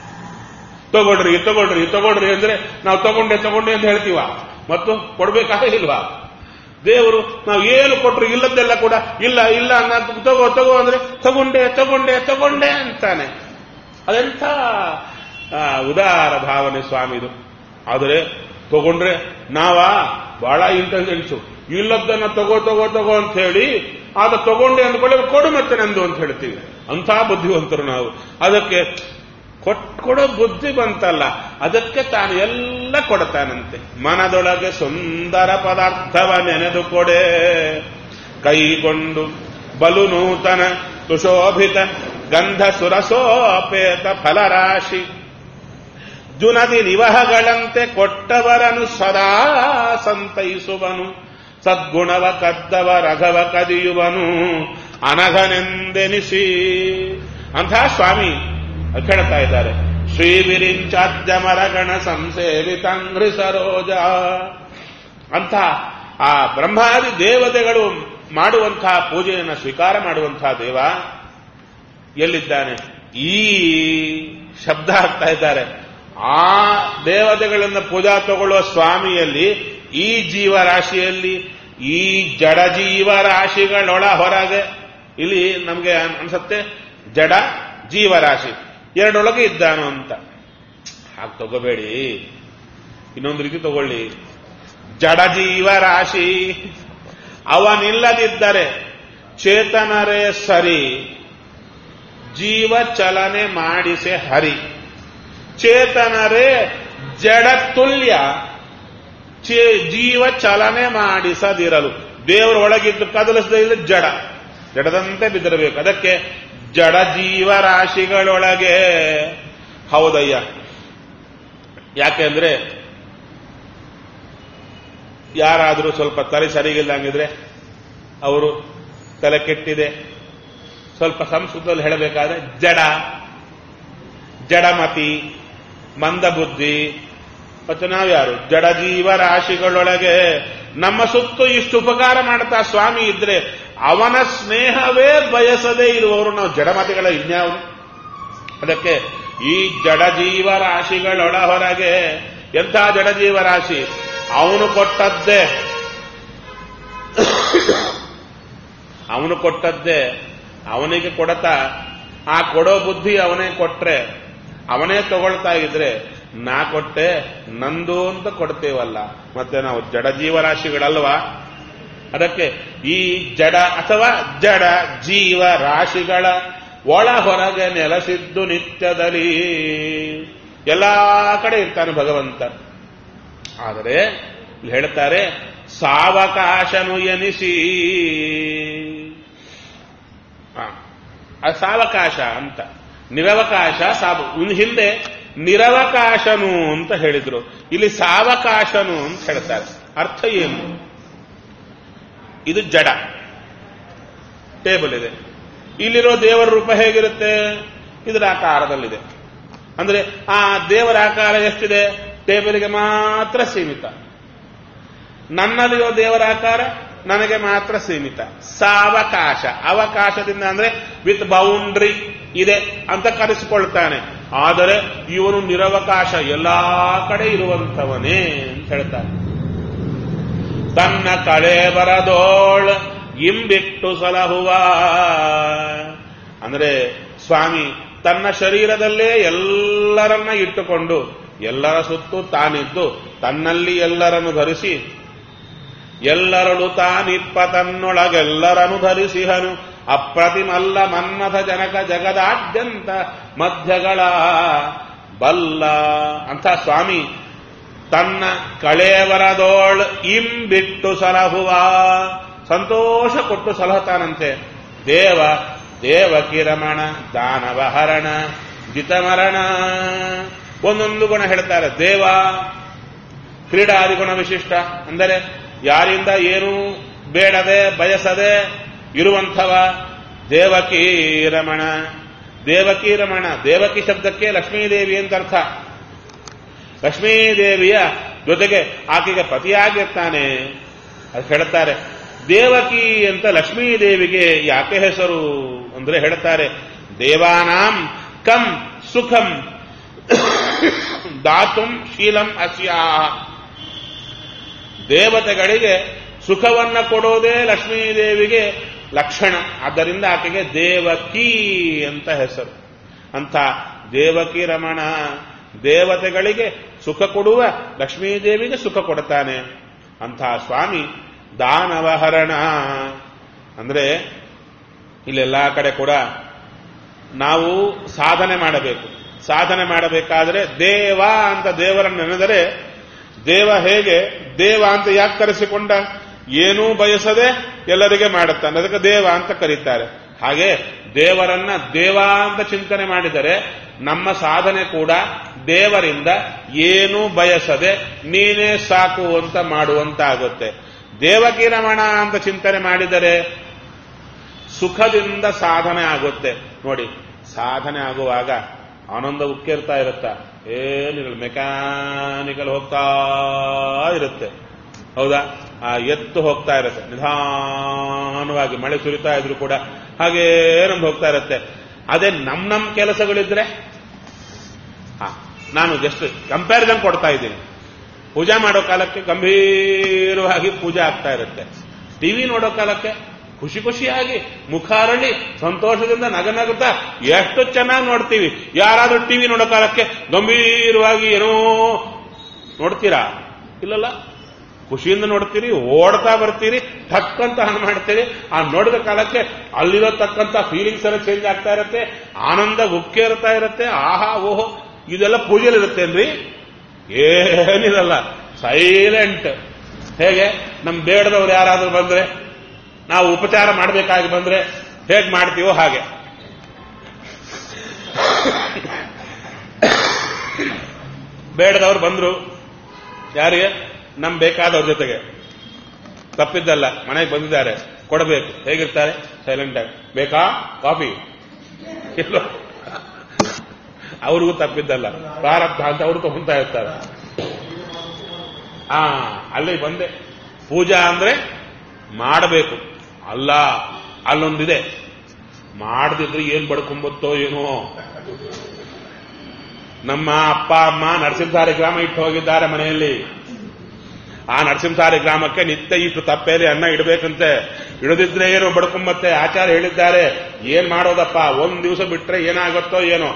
ತಗೊಳ್ರಿ ಅಂದ್ರೆ ನಾವು ತಗೊಂಡೆ ಅಂತ ಹೇಳ್ತೀವ, ಮತ್ತು ಕೊಡ್ಬೇಕಾಗಿಲ್ವಾ? ದೇವರು ನಾವು ಏನು ಕೊಟ್ಟರು ಇಲ್ಲದ್ದೆಲ್ಲ ಕೂಡ ಇಲ್ಲ ತಗೋ ಅಂದ್ರೆ ತಗೊಂಡೆ ಅಂತಾನೆ. ಅದೆಂಥ ಉದಾರ ಭಾವನೆ ಸ್ವಾಮಿದು. ಆದರೆ ತಗೊಂಡ್ರೆ ಬಹಳ ಇಂಟೆಲಿಜೆನ್ಸು. ಇಲ್ಲದ್ದನ್ನ ತಗೋ ಅಂತ ಹೇಳಿ, ಆಗ ತಗೊಂಡೆ ಅಂದ್ಕೊಳ್ಳಿ, ಕೊಡು ಮತ್ತೆ ನಂದು ಅಂತ ಹೇಳ್ತೀವಿ. ಅಂಥ ಬುದ್ಧಿವಂತರು ನಾವು. ಅದಕ್ಕೆ ಕೊಡೋ ಬುದ್ಧಿ ಬಂತಲ್ಲ, ಅದಕ್ಕೆ ತಾನು ಎಲ್ಲ ಕೊಡ್ತಾನಂತೆ. ಮನದೊಳಗೆ ಸುಂದರ ಪದಾರ್ಥವ ನೆನೆದು ಕೊಡೆ, ಕೈಗೊಂಡು ಬಲು ನೂತನ ಸುಶೋಭಿತ ಗಂಧ ಸುರಸೋಪೇತ ಫಲರಾಶಿ, ಜುನದಿ ನಿವಹಗಳಂತೆ ಕೊಟ್ಟವರನು ಸದಾ ಸಂತೈಸುವನು, ಸದ್ಗುಣವ ಕದ್ದವ ರಘವ ಕದಿಯುವನು ಅನಘನೆಂದೆನಿಸಿ. ಅಂಥ ಸ್ವಾಮಿ ಹೇಳ್ತಾ ಇದ್ದಾರೆ. ಶ್ರೀ ವಿರಿಂಚಾದ್ಯ ಮರಗಣ ಸಂಸೇವಿತಂಗ್ರಿ ಸರೋಜ ಅಂತ ಆ ಬ್ರಹ್ಮಾದಿ ದೇವತೆಗಳು ಮಾಡುವಂತಹ ಪೂಜೆಯನ್ನು ಸ್ವೀಕಾರ ಮಾಡುವಂತಹ ದೇವ ಎಲ್ಲಿದ್ದಾನೆ? ಈ ಶಬ್ದ ಹಾಕ್ತಾ ಇದ್ದಾರೆ. ಆ ದೇವತೆಗಳನ್ನು ಪೂಜಾ ತಗೊಳ್ಳುವ ಸ್ವಾಮಿಯಲ್ಲಿ, ಈ ಜೀವರಾಶಿಯಲ್ಲಿ, ಈ ಜಡ ಜೀವರಾಶಿಗಳೊಳ ಹೊರಗೆ. ಇಲ್ಲಿ ನಮಗೆ ಅನ್ಸತ್ತೆ ಜಡ ಜೀವರಾಶಿ ಎರಡೊಳಗೆ ಇದ್ದಾನು ಅಂತ. ಹಾಗೆ ತಗೋಬೇಡಿ, ಇನ್ನೊಂದು ರೀತಿ ತಗೊಳ್ಳಿ. ಜಡ ಜೀವರಾಶಿ ಅವನಿಲ್ಲದಿದ್ದರೆ ಚೇತನರೇ ಸರಿ, ಜೀವ ಚಲನೆ ಮಾಡಿಸೆ ಹರಿ. ಚೇತನರೇ ಜಡ ತುಲ್ಯ, ಜೀವ ಚಲನೆ ಮಾಡಿಸದಿರಲು. ದೇವರೊಳಗಿದ್ದು ಕದಲಿಸದೇ ಇಲ್ಲ, ಜಡದಂತೆ ಬಿದ್ದಿರಬೇಕು. ಅದಕ್ಕೆ ಜಡ ಜೀವರಾಶಿಗಳೊಳಗೆ. ಹೌದಯ್ಯ. ಯಾಕೆಂದ್ರೆ ಯಾರಾದರೂ ಸ್ವಲ್ಪ ತಲೆ ಸರಿಗಿಲ್ಲಂಗಿದ್ರೆ ಅವರು ತಲೆ ಕೆಟ್ಟಿದೆ, ಸ್ವಲ್ಪ ಸಂಸ್ಕೃತದಲ್ಲಿ ಹೇಳಬೇಕಾದ್ರೆ ಜಡಮತಿ, ಮಂದಬುದ್ಧಿ. ಮತ್ತು ನಾವ್ಯಾರು? ಜಡ ಜೀವರಾಶಿಗಳೊಳಗೆ. ನಮ್ಮ ಸುತ್ತು ಇಷ್ಟು ಉಪಕಾರ ಮಾಡ್ತಾ ಸ್ವಾಮಿ ಇದ್ರೆ ಅವನ ಸ್ನೇಹವೇ ಬಯಸದೇ ಇರುವವರು ನಾವು ಜಡಮತಿಗಳ ಇನ್ಯಾವರು? ಅದಕ್ಕೆ ಈ ಜಡ ಜೀವರಾಶಿಗಳೊಳ ಹೊರಗೆ. ಎಂಥ ಜಡ ಜೀವರಾಶಿ? ಅವನು ಕೊಟ್ಟದ್ದೇ. ಅವನು ಕೊಟ್ಟದ್ದೇ ಅವನಿಗೆ ಕೊಡತಾ ಆ ಕೊಡೋ ಬುದ್ಧಿ ಅವನೇ ಕೊಟ್ರೆ ಅವನೇ ತಗೊಳ್ತಾ ಇದ್ರೆ ನಾ ಕೊಟ್ಟೆ ನಂದು ಅಂತ ಕೊಡ್ತೇವಲ್ಲ, ಮತ್ತೆ ನಾವು ಜಡ ಜೀವರಾಶಿಗಳಲ್ವಾ? ಅದಕ್ಕೆ ಈ ಜಡ ಅಥವಾ ಜಡ ಜೀವ ರಾಶಿಗಳ ಒಳ ಹೊರಗೆ ನೆಲೆಸಿದ್ದು ನಿತ್ಯದಲ್ಲಿ ಎಲ್ಲಾ ಕಡೆ ಇರ್ತಾನೆ ಭಗವಂತ. ಆದರೆ ಇಲ್ಲಿ ಹೇಳ್ತಾರೆ ಸಾವಕಾಶನು ಎನಿಸಿ, ಸಾವಕಾಶ ಅಂತ ನಿರವಕಾಶ ಹಿಂದೆ ನಿರವಕಾಶನು ಅಂತ ಹೇಳಿದ್ರು, ಇಲ್ಲಿ ಸಾವಕಾಶನು ಅಂತ ಹೇಳ್ತಾರೆ. ಅರ್ಥ ಏನು? ಇದು ಜಡ ಟೇಬಲ್ ಇದೆ, ಇಲ್ಲಿರೋ ದೇವರ ರೂಪ ಹೇಗಿರುತ್ತೆ? ಇದರ ಆಕಾರದಲ್ಲಿದೆ. ಅಂದ್ರೆ ಆ ದೇವರ ಆಕಾರ ಎಷ್ಟಿದೆ? ಟೇಬಲ್ಗೆ ಮಾತ್ರ ಸೀಮಿತ. ನನ್ನಲ್ಲಿರೋ ದೇವರ ಆಕಾರ ನನಗೆ ಮಾತ್ರ ಸೀಮಿತ. ಸಾವಕಾಶ, ಅವಕಾಶದಿಂದ ಅಂದ್ರೆ ವಿತ್ ಬೌಂಡ್ರಿ ಇದೆ ಅಂತ ಕರೆಸಿಕೊಳ್ತಾನೆ. ಆದರೆ ಇವನು ನಿರವಕಾಶ, ಎಲ್ಲಾ ಕಡೆ ಇರುವಂಥವನೇ ಅಂತ ಹೇಳ್ತಾನೆ. ತನ್ನ ಕಳೆ ಬರದೋಳ್ ಇಂಬಿಟ್ಟು ಸಲಹುವ, ಅಂದ್ರೆ ಸ್ವಾಮಿ ತನ್ನ ಶರೀರದಲ್ಲೇ ಎಲ್ಲರನ್ನ ಇಟ್ಟುಕೊಂಡು ಎಲ್ಲರ ಸುತ್ತು ತಾನಿದ್ದು ತನ್ನಲ್ಲಿ ಎಲ್ಲರನ್ನು ಧರಿಸಿ ಎಲ್ಲರಳು ತಾನಿಪ್ಪ ತನ್ನೊಳಗೆಲ್ಲರನ್ನು ಧರಿಸಿಹನು ಅಪ್ರತಿಮಲ್ಲ ಮನ್ಮಥ ಜನಕ ಜಗದಾದ್ಯಂತ ಮಧ್ಯಗಳ ಬಲ್ಲ ಅಂಥ ಸ್ವಾಮಿ ತನ್ನ ಕಳೆಯವರದೋಳ್ ಇಂಬಿಟ್ಟು ಸಲಹುವ, ಸಂತೋಷ ಕೊಟ್ಟು ಸಲಹತಾನಂತೆ. ದೇವ ದೇವಕಿ ರಮಣ ದಾನವಹರಣ ಜಿತಮರಣ, ಒಂದೊಂದು ಗುಣ ಹೇಳ್ತಾರೆ. ದೇವ ಕ್ರೀಡಾದಿ ಗುಣ ವಿಶಿಷ್ಟ, ಅಂದರೆ ಯಾರಿಂದ ಏನೂ ಬೇಡದೆ ಬಯಸದೆ ಇರುವಂಥವ. ದೇವಕಿ ರಮಣ, ದೇವಕಿ ರಮಣ, ದೇವಕಿ ಶಬ್ದಕ್ಕೆ ಲಕ್ಷ್ಮೀದೇವಿ ಅಂತ ಅರ್ಥ. ಲಕ್ಷ್ಮೀದೇವಿಯ ಜೊತೆಗೆ ಆಕೆಗೆ ಪತಿಯಾಗಿರ್ತಾನೆ. ಅದು ಹೇಳ್ತಾರೆ ದೇವಕಿ ಅಂತ ಲಕ್ಷ್ಮೀದೇವಿಗೆ ಯಾಕೆ ಹೆಸರು ಅಂದ್ರೆ ಹೇಳ್ತಾರೆ ದೇವಾನಾಂ ಕಂ ಸುಖಂ ದಾತುಂ ಶೀಲಂ ಅಸ್ಯಾ, ದೇವತೆಗಳಿಗೆ ಸುಖವನ್ನ ಕೊಡೋದೇ ಲಕ್ಷ್ಮೀದೇವಿಗೆ ಲಕ್ಷಣ. ಆದ್ದರಿಂದ ಆಕೆಗೆ ದೇವಕಿ ಅಂತ ಹೆಸರು. ಅಂತ ದೇವಕಿ ರಮಣ, ದೇವತೆಗಳಿಗೆ ಸುಖ ಕೊಡುವ ಲಕ್ಷ್ಮೀದೇವಿಗೆ ಸುಖ ಕೊಡ್ತಾನೆ. ಅಂಥ ಸ್ವಾಮಿ ದಾನವಹರಣ, ಅಂದ್ರೆ ಇಲ್ಲೆಲ್ಲ ಕಡೆ ಕೂಡ ನಾವು ಸಾಧನೆ ಮಾಡಬೇಕು. ಸಾಧನೆ ಮಾಡಬೇಕಾದ್ರೆ ದೇವ ಅಂತ ದೇವರನ್ನು ನೆನೆದರೆ, ದೇವ ಹೇಗೆ ದೇವ ಅಂತ ಯಾಕೆ ಕರೆಸಿಕೊಂಡ? ಏನೂ ಬಯಸದೆ ಎಲ್ಲರಿಗೆ ಮಾಡುತ್ತಾನೆ, ಅದಕ್ಕೆ ದೇವ ಅಂತ ಕರೀತಾರೆ. ಹಾಗೆ ದೇವರನ್ನ ದೇವ ಅಂತ ಚಿಂತನೆ ಮಾಡಿದರೆ ನಮ್ಮ ಸಾಧನೆ ಕೂಡ ದೇವರಿಂದ ಏನೂ ಬಯಸದೆ ನೀನೇ ಸಾಕು ಅಂತ ಮಾಡುವಂತಾಗುತ್ತೆ. ದೇವಕಿ ರಮಣ ಅಂತ ಚಿಂತನೆ ಮಾಡಿದರೆ ಸುಖದಿಂದ ಸಾಧನೆ ಆಗುತ್ತೆ. ನೋಡಿ, ಸಾಧನೆ ಆಗುವಾಗ ಆನಂದ ಉಕ್ಕೇರ್ತಾ ಇರುತ್ತಾ? ಏನಿಲ್ಲ, ಮೆಕ್ಯಾನಿಕಲ್ ಹೋಗ್ತಾ ಇರುತ್ತೆ. ಹೌದಾ? ಆ ಎತ್ತು ಹೋಗ್ತಾ ಇರುತ್ತೆ ನಿಧಾನವಾಗಿ, ಮಳೆ ಸುರಿತಾ ಇದ್ರು ಕೂಡ ಹಾಗೇ ನಮ್ದು ಹೋಗ್ತಾ ಇರುತ್ತೆ. ಅದೇ ನಮ್ಮ ಕೆಲಸಗಳಿದ್ರೆ, ನಾನು ಜಸ್ಟ್ ಕಂಪ್ಯಾರಿಸನ್ ಕೊಡ್ತಾ ಇದ್ದೀನಿ. ಪೂಜೆ ಮಾಡೋ ಕಾಲಕ್ಕೆ ಗಂಭೀರವಾಗಿ ಪೂಜೆ ಆಗ್ತಾ ಇರುತ್ತೆ. ಟಿವಿ ನೋಡೋ ಕಾಲಕ್ಕೆ ಖುಷಿ ಖುಷಿಯಾಗಿ ಮುಖ ಅರಳಿ ಸಂತೋಷದಿಂದ ನಗನಗುತ್ತಾ ಎಷ್ಟು ಚೆನ್ನಾಗಿ ನೋಡ್ತೀವಿ. ಯಾರಾದ್ರೂ ಟಿವಿ ನೋಡೋ ಕಾಲಕ್ಕೆ ಗಂಭೀರವಾಗಿ ಏನೋ ನೋಡ್ತೀರಾ? ಇಲ್ಲಲ್ಲ, ಖುಷಿಯಿಂದ ನೋಡ್ತೀರಿ, ಓಡ್ತಾ ಬರ್ತೀರಿ, ತಕ್ಕಂತ ಹಣ ಮಾಡ್ತೀರಿ. ಆ ನೋಡಿದ ಕಾಲಕ್ಕೆ ಅಲ್ಲಿರೋ ತಕ್ಕಂತ ಫೀಲಿಂಗ್ಸ್ ಎಲ್ಲ ಚೇಂಜ್ ಆಗ್ತಾ ಇರುತ್ತೆ, ಆನಂದ ಉಕ್ಕೇರ್ತಾ ಇರುತ್ತೆ. ಆಹಾ ಓಹೋ, ಇದೆಲ್ಲ ಪೂಜೆಲಿರುತ್ತೇನ್ರಿ? ಏನಿರಲ್ಲ, ಸೈಲೆಂಟ್. ಹೇಗೆ ನಮ್ ಬೇಡದವ್ರು ಯಾರಾದ್ರೂ ಬಂದ್ರೆ, ನಾವು ಉಪಚಾರ ಮಾಡಬೇಕಾಗಿ ಬಂದ್ರೆ ಹೇಗೆ ಮಾಡ್ತೀವೋ ಹಾಗೆ. ಬೇಡದವ್ರು ಬಂದ್ರು, ಯಾರಿಗೆ? ನಮ್ ಬೇಕಾದವ್ರ ಜೊತೆಗೆ, ತಪ್ಪಿದ್ದಲ್ಲ, ಮನೆಗೆ ಬಂದಿದ್ದಾರೆ, ಕೊಡಬೇಕು. ಹೇಗಿರ್ತಾರೆ? ಸೈಲೆಂಟ್ ಆಗಿ. ಬೇಕಾ ಕಾಫಿ? ಇಲ್ಲ, ಅವ್ರಿಗೂ ತಪ್ಪಿದ್ದಲ್ಲ, ಪ್ರಾರಬ್ಧ ಅಂತ ಅವರು ತಗೊಂತಾ ಇರ್ತಾರೆ. ಅಲ್ಲಿ ಬಂದೆ. ಪೂಜಾ ಅಂದ್ರೆ ಮಾಡಬೇಕು ಅಲ್ಲ, ಅಲ್ಲೊಂದಿದೆ, ಮಾಡದಿದ್ರೆ ಏನ್ ಬಡ್ಕೊಂಬತ್ತೋ ಏನೋ. ನಮ್ಮ ಅಪ್ಪ ಅಮ್ಮ ನರಸಿಂಹಾರಿ ಗ್ರಾಮ ಇಟ್ಟು ಹೋಗಿದ್ದಾರೆ ಮನೆಯಲ್ಲಿ. ಆ ನರಸಿಂಹಸಾರಿ ಗ್ರಾಮಕ್ಕೆ ನಿತ್ಯ ಇಷ್ಟು ತಪ್ಪೇಲಿ ಅನ್ನ ಇಡಬೇಕಂತೆ. ಇಡದಿದ್ರೆ ಏನು ಬಡ್ಕೊಂಬತ್ತೆ. ಆಚಾರ್ಯ ಹೇಳಿದ್ದಾರೆ, ಏನ್ ಮಾಡೋದಪ್ಪ, ಒಂದ್ ದಿವಸ ಬಿಟ್ರೆ ಏನಾಗುತ್ತೋ ಏನೋ.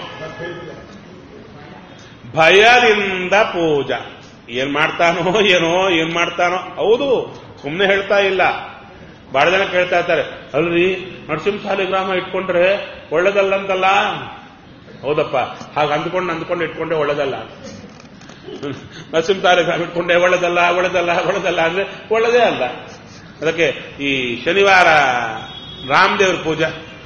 ಭಯದಿಂದ ಪೂಜಾ. ಏನ್ ಮಾಡ್ತಾನೋ ಏನೋ, ಏನ್ ಮಾಡ್ತಾನೋ. ಹೌದು, ಸುಮ್ಮನೆ ಹೇಳ್ತಾ ಇಲ್ಲ. ಬಹಳ ಜನ ಕೇಳ್ತಾ ಇರ್ತಾರೆ, ಅಲ್ರಿ ನರಸಿಂಹಸಾಲಿ ಗ್ರಾಮ ಇಟ್ಕೊಂಡ್ರೆ ಒಳ್ಳೇದಲ್ಲಂತಲ್ಲ. ಹೌದಪ್ಪ, ಹಾಗೆ ಅಂದ್ಕೊಂಡು ಇಟ್ಕೊಂಡೆ ಒಳ್ಳೇದಲ್ಲ. ನರಸಿಂಹಸಾಲಿ ಗ್ರಾಮ ಇಟ್ಕೊಂಡೆ ಒಳ್ಳೇದಲ್ಲ ಅಂದ್ರೆ ಒಳ್ಳೇದೇ ಅಲ್ಲ. ಅದಕ್ಕೆ ಈ ಶನಿವಾರ ರಾಮದೇವ್ರ ಪೂಜಾ,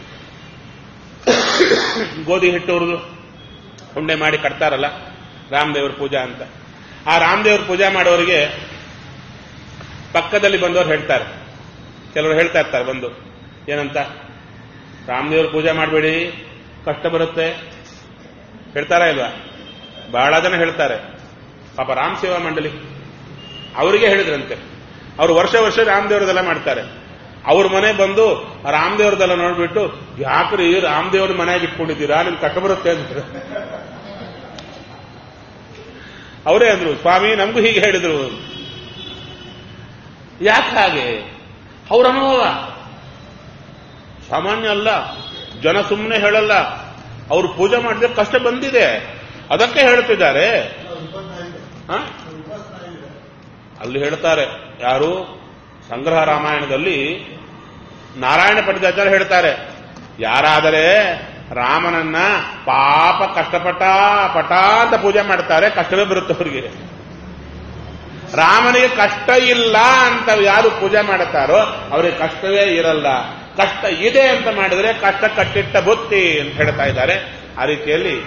ಗೋಧಿ ಹಿಟ್ಟು ಹುರಿದು ಉಂಡೆ ಮಾಡಿ ಕಟ್ತಾರಲ್ಲ, ರಾಮದೇವ್ರ ಪೂಜಾ ಅಂತ. ಆ ರಾಮದೇವ್ರ ಪೂಜಾ ಮಾಡೋರಿಗೆ ಪಕ್ಕದಲ್ಲಿ ಬಂದವರು ಹೇಳ್ತಾರೆ, ಕೆಲವರು ಹೇಳ್ತಾ ಇರ್ತಾರೆ ಬಂದು, ಏನಂತ, ರಾಮದೇವ್ರ ಪೂಜೆ ಮಾಡಬೇಡಿ, ಕಷ್ಟ ಬರುತ್ತೆ. ಹೇಳ್ತಾರ ಇಲ್ವಾ? ಬಹಳ ಜನ ಹೇಳ್ತಾರೆ. ಪಾಪ ರಾಮ ಸೇವಾ ಮಂಡಳಿ ಅವರಿಗೆ ಹೇಳಿದ್ರಂತೆ, ಅವರು ವರ್ಷ ರಾಮದೇವ್ರದೆಲ್ಲ ಮಾಡ್ತಾರೆ. ಅವ್ರ ಮನೆ ಬಂದು ರಾಮದೇವ್ರದೆಲ್ಲ ನೋಡ್ಬಿಟ್ಟು, ಯಾಕ್ರಿ ರಾಮದೇವ್ರ ಮನೆಯಾಗಿ ಇಟ್ಕೊಂಡಿದ್ದೀರಾ, ನಿಮ್ಗೆ ಕಷ್ಟ ಬರುತ್ತೆ ಅಂತಾರೆ. ಅವರೇ ಅಂದ್ರು, ಸ್ವಾಮಿ ನಮಗೂ ಹೀಗೆ ಹೇಳಿದ್ರು. ಯಾಕೆ ಹಾಗೆ? ಅವ್ರ ಅನುಭವ ಸಾಮಾನ್ಯ ಅಲ್ಲ. ಜನ ಸುಮ್ಮನೆ ಹೇಳಲ್ಲ, ಅವರು ಪೂಜೆ ಮಾಡಿದ್ರೆ ಕಷ್ಟ ಬಂದಿದೆ, ಅದಕ್ಕೆ ಹೇಳ್ತಿದ್ದಾರೆ. ಅಲ್ಲಿ ಹೇಳ್ತಾರೆ ಯಾರು, ಸಂಗ್ರಹ ರಾಮಾಯಣದಲ್ಲಿ ನಾರಾಯಣ ಪಂಡಿತಾಚಾರ್ಯ ಹೇಳ್ತಾರೆ, ಯಾರಾದರೆ ರಾಮನನ್ನ ಪಾಪ ಕಷ್ಟಪಟ್ಟ ಅಂತ ಪೂಜೆ ಮಾಡ್ತಾರೆ, ಕಷ್ಟವೇ ಬರುತ್ತೆ ಅವರಿಗೆ. ರಾಮನಿಗೆ ಕಷ್ಟ ಇಲ್ಲ ಅಂತ ಯಾರು ಪೂಜೆ ಮಾಡುತ್ತಾರೋ ಅವರಿಗೆ ಕಷ್ಟವೇ ಇರಲ್ಲ. ಕಷ್ಟ ಇದೆ ಅಂತ ಮಾಡಿದ್ರೆ ಕಷ್ಟ ಕಟ್ಟಿಟ್ಟ ಬುತ್ತಿ ಅಂತ ಹೇಳ್ತಾ ಇದ್ದಾರೆ. ಆ ರೀತಿಯಲ್ಲಿ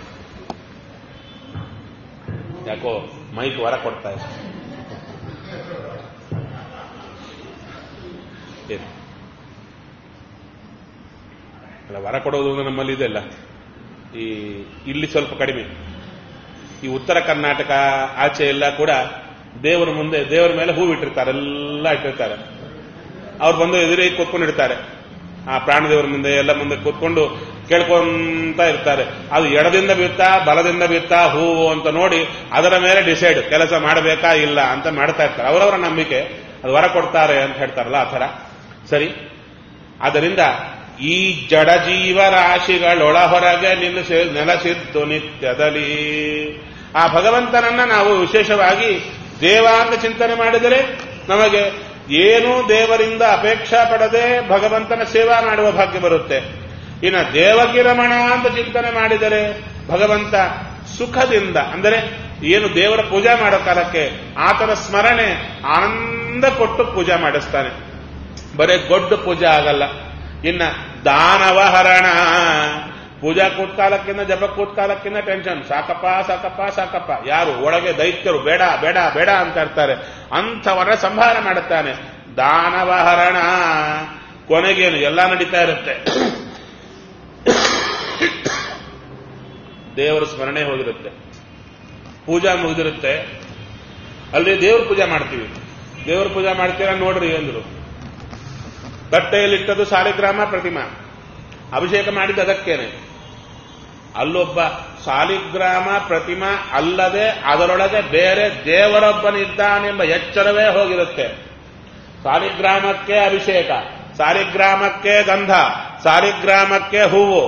ಯಾಕೋ ಮೈಕ್ ವರ ಕೊಡ್ತಾ ಇದೆ. ವರ ಕೊಡೋದು ನಮ್ಮಲ್ಲಿ ಇದೆಲ್ಲ ಇಲ್ಲಿ ಸ್ವಲ್ಪ ಕಡಿಮೆ. ಈ ಉತ್ತರ ಕರ್ನಾಟಕ ಆಚೆ ಎಲ್ಲ ಕೂಡ ದೇವರ ಮುಂದೆ, ದೇವರ ಮೇಲೆ ಹೂ ಇಟ್ಟಿರ್ತಾರೆ, ಎಲ್ಲ ಇಟ್ಟಿರ್ತಾರೆ. ಅವ್ರು ಬಂದು ಎದುರೇ ಕೂತ್ಕೊಂಡಿರ್ತಾರೆ. ಆ ಪ್ರಾಣದೇವರ ಮುಂದೆ ಎಲ್ಲ ಮುಂದೆ ಕೂತ್ಕೊಂಡು ಕೇಳ್ಕೊಂತ ಇರ್ತಾರೆ. ಅದು ಎಡದಿಂದ ಬಿತ್ತಾ ಬಲದಿಂದ ಬಿತ್ತಾ ಹೂವು ಅಂತ ನೋಡಿ ಅದರ ಮೇಲೆ ಡಿಸೈಡ್ ಕೆಲಸ ಮಾಡಬೇಕಾ ಇಲ್ಲ ಅಂತ ಮಾಡ್ತಾ ಇರ್ತಾರೆ. ಅವರವರ ನಂಬಿಕೆ, ಅದು ವರ ಕೊಡ್ತಾರೆ ಅಂತ ಹೇಳ್ತಾರಲ್ಲ ಆ ಥರ. ಸರಿ, ಆದ್ದರಿಂದ ಈ ಜಡ ಜೀವರಾಶಿಗಳೊಳ ಹೊರಗೆ ನೆಲೆಸಿದ್ದು ನಿತ್ಯದಲ್ಲಿ ಆ ಭಗವಂತನನ್ನ ನಾವು ವಿಶೇಷವಾಗಿ ದೇವ ಅಂತ ಚಿಂತನೆ ಮಾಡಿದರೆ ನಮಗೆ ಏನೂ ದೇವರಿಂದ ಅಪೇಕ್ಷಾ ಪಡದೆ ಭಗವಂತನ ಸೇವಾ ಮಾಡುವ ಭಾಗ್ಯ ಬರುತ್ತೆ. ಇನ್ನು ದೇವಕಿ ರಮಣ ಅಂತ ಚಿಂತನೆ ಮಾಡಿದರೆ ಭಗವಂತ ಸುಖದಿಂದ, ಅಂದರೆ ಏನು ದೇವರ ಪೂಜಾ ಮಾಡೋ ಕಾಲಕ್ಕೆ ಆತನ ಸ್ಮರಣೆ ಆನಂದ ಕೊಟ್ಟು ಪೂಜಾ ಮಾಡಿಸ್ತಾನೆ. ಬರೇ ಗೊಡ್ಡ ಪೂಜೆ ಆಗಲ್ಲ. ಇನ್ನ ದಾನವಹರಣ, ಪೂಜಾ ಕೂತ್ಕಾಲಕ್ಕಿಂತ ಜಪ ಕೂತ್ಕಾಲಕ್ಕಿಂತ ಟೆನ್ಷನ್, ಸಾಕಪ್ಪ. ಯಾರು ಒಳಗೆ ದೈತ್ಯರು ಬೇಡ ಬೇಡ ಬೇಡ ಅಂತ ಇರ್ತಾರೆ, ಅಂಥವರ ಸಂಹಾರ ಮಾಡುತ್ತಾನೆ. ದಾನವಹರಣ, ಕೊನೆಗೇನು ಎಲ್ಲ ನಡೀತಾ ಇರುತ್ತೆ. ದೇವರ ಸ್ಮರಣೆ ಹೋಗಿರುತ್ತೆ, ಪೂಜಾ ಮುಗಿದಿರುತ್ತೆ. ಅಲ್ಲಿ ದೇವ್ರ ಪೂಜೆ ಮಾಡ್ತೀವಿ. ದೇವ್ರ ಪೂಜೆ ಮಾಡ್ತೀರಾ ನೋಡ್ರಿ ಅಂದ್ರು. ತಟ್ಟೆಯಲ್ಲಿಟ್ಟದ್ದು ಸಾಲಿಗ್ರಾಮ ಪ್ರತಿಮಾ, ಅಭಿಷೇಕ ಮಾಡಿದ್ದು ಅದಕ್ಕೇನೆ. ಅಲ್ಲೊಬ್ಬ ಸಾಲಿಗ್ರಾಮ ಪ್ರತಿಮಾ ಅಲ್ಲದೆ ಅದರೊಳಗೆ ಬೇರೆ ದೇವರೊಬ್ಬನಿದ್ದಾನೆಂಬ ಎಚ್ಚರವೇ ಹೋಗಿರುತ್ತೆ. ಸಾಲಿಗ್ರಾಮಕ್ಕೆ ಅಭಿಷೇಕ, ಸಾಲಿಗ್ರಾಮಕ್ಕೆ ಗಂಧ, ಸಾಲಿಗ್ರಾಮಕ್ಕೆ ಹೂವು.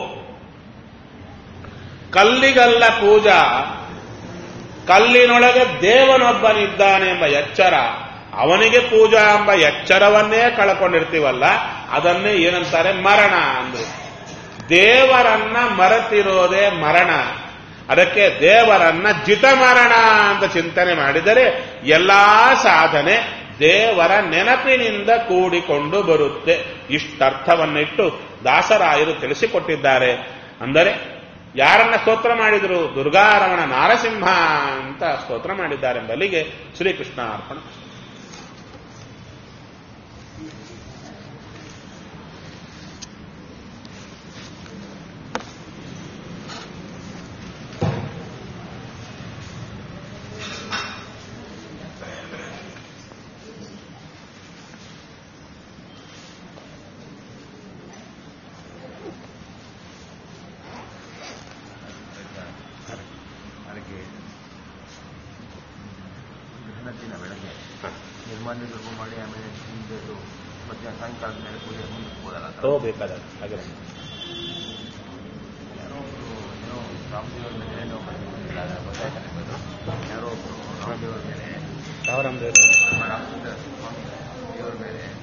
ಕಲ್ಲಿಗಲ್ಲ ಪೂಜಾ, ಕಲ್ಲಿನೊಳಗೆ ದೇವನೊಬ್ಬನಿದ್ದಾನೆಂಬ ಎಚ್ಚರ, ಅವನಿಗೆ ಪೂಜಾ ಎಂಬ ಎಚ್ಚರವನ್ನೇ ಕಳ್ಕೊಂಡಿರ್ತೀವಲ್ಲ, ಅದನ್ನೇ ಏನಂತಾರೆ ಮರಣ ಅಂದ್ರೆ. ದೇವರನ್ನ ಮರೆತಿರೋದೇ ಮರಣ. ಅದಕ್ಕೆ ದೇವರನ್ನ ಜಿತ ಮರಣ ಅಂತ ಚಿಂತನೆ ಮಾಡಿದರೆ ಎಲ್ಲಾ ಸಾಧನೆ ದೇವರ ನೆನಪಿನಿಂದ ಕೂಡಿಕೊಂಡು ಬರುತ್ತೆ. ಇಷ್ಟರ್ಥವನ್ನಿಟ್ಟು ದಾಸರಾಯರು ತಿಳಿಸಿಕೊಟ್ಟಿದ್ದಾರೆ. ಅಂದರೆ ಯಾರನ್ನ ಸ್ತೋತ್ರ ಮಾಡಿದ್ರು? ದುರ್ಗಾರಮಣ ನಾರಸಿಂಹ ಅಂತ ಸ್ತೋತ್ರ ಮಾಡಿದ್ದಾರೆಂಬಲ್ಲಿಗೆ ಶ್ರೀಕೃಷ್ಣ ಅರ್ಪಣ. ಬೆಳಗ್ಗೆ ಸಾಮಾನ್ಯ ಧರ್ಮ ಮಾಡಿ ಆಮೇಲೆ ಹಿಂದೆ ಮಧ್ಯಾಹ್ನ ಸಾಯಂಕಾಲದ ಮೇಲೆ ಪೂಜೆ ಮುಂದಿಕ್ಬೋದಲ್ಲ ತಗೋಬೇಕಾದ ಹಾಗೆ ಯಾರೋ ಒಬ್ರು ಏನೋ ರಾಮದೇವ್ರ ಮೇಲೆ ಏನೋ ಗೊತ್ತಾಯ್ತಾನೆ ಯಾರೋ ಒಬ್ರು ರಾಮದೇವ್ರ ಮೇಲೆ ಸಾವಿರಾಮ ರಾಮಚಂದ್ರ ಸ್ವಾಮಿ ದೇವರ ಮೇಲೆ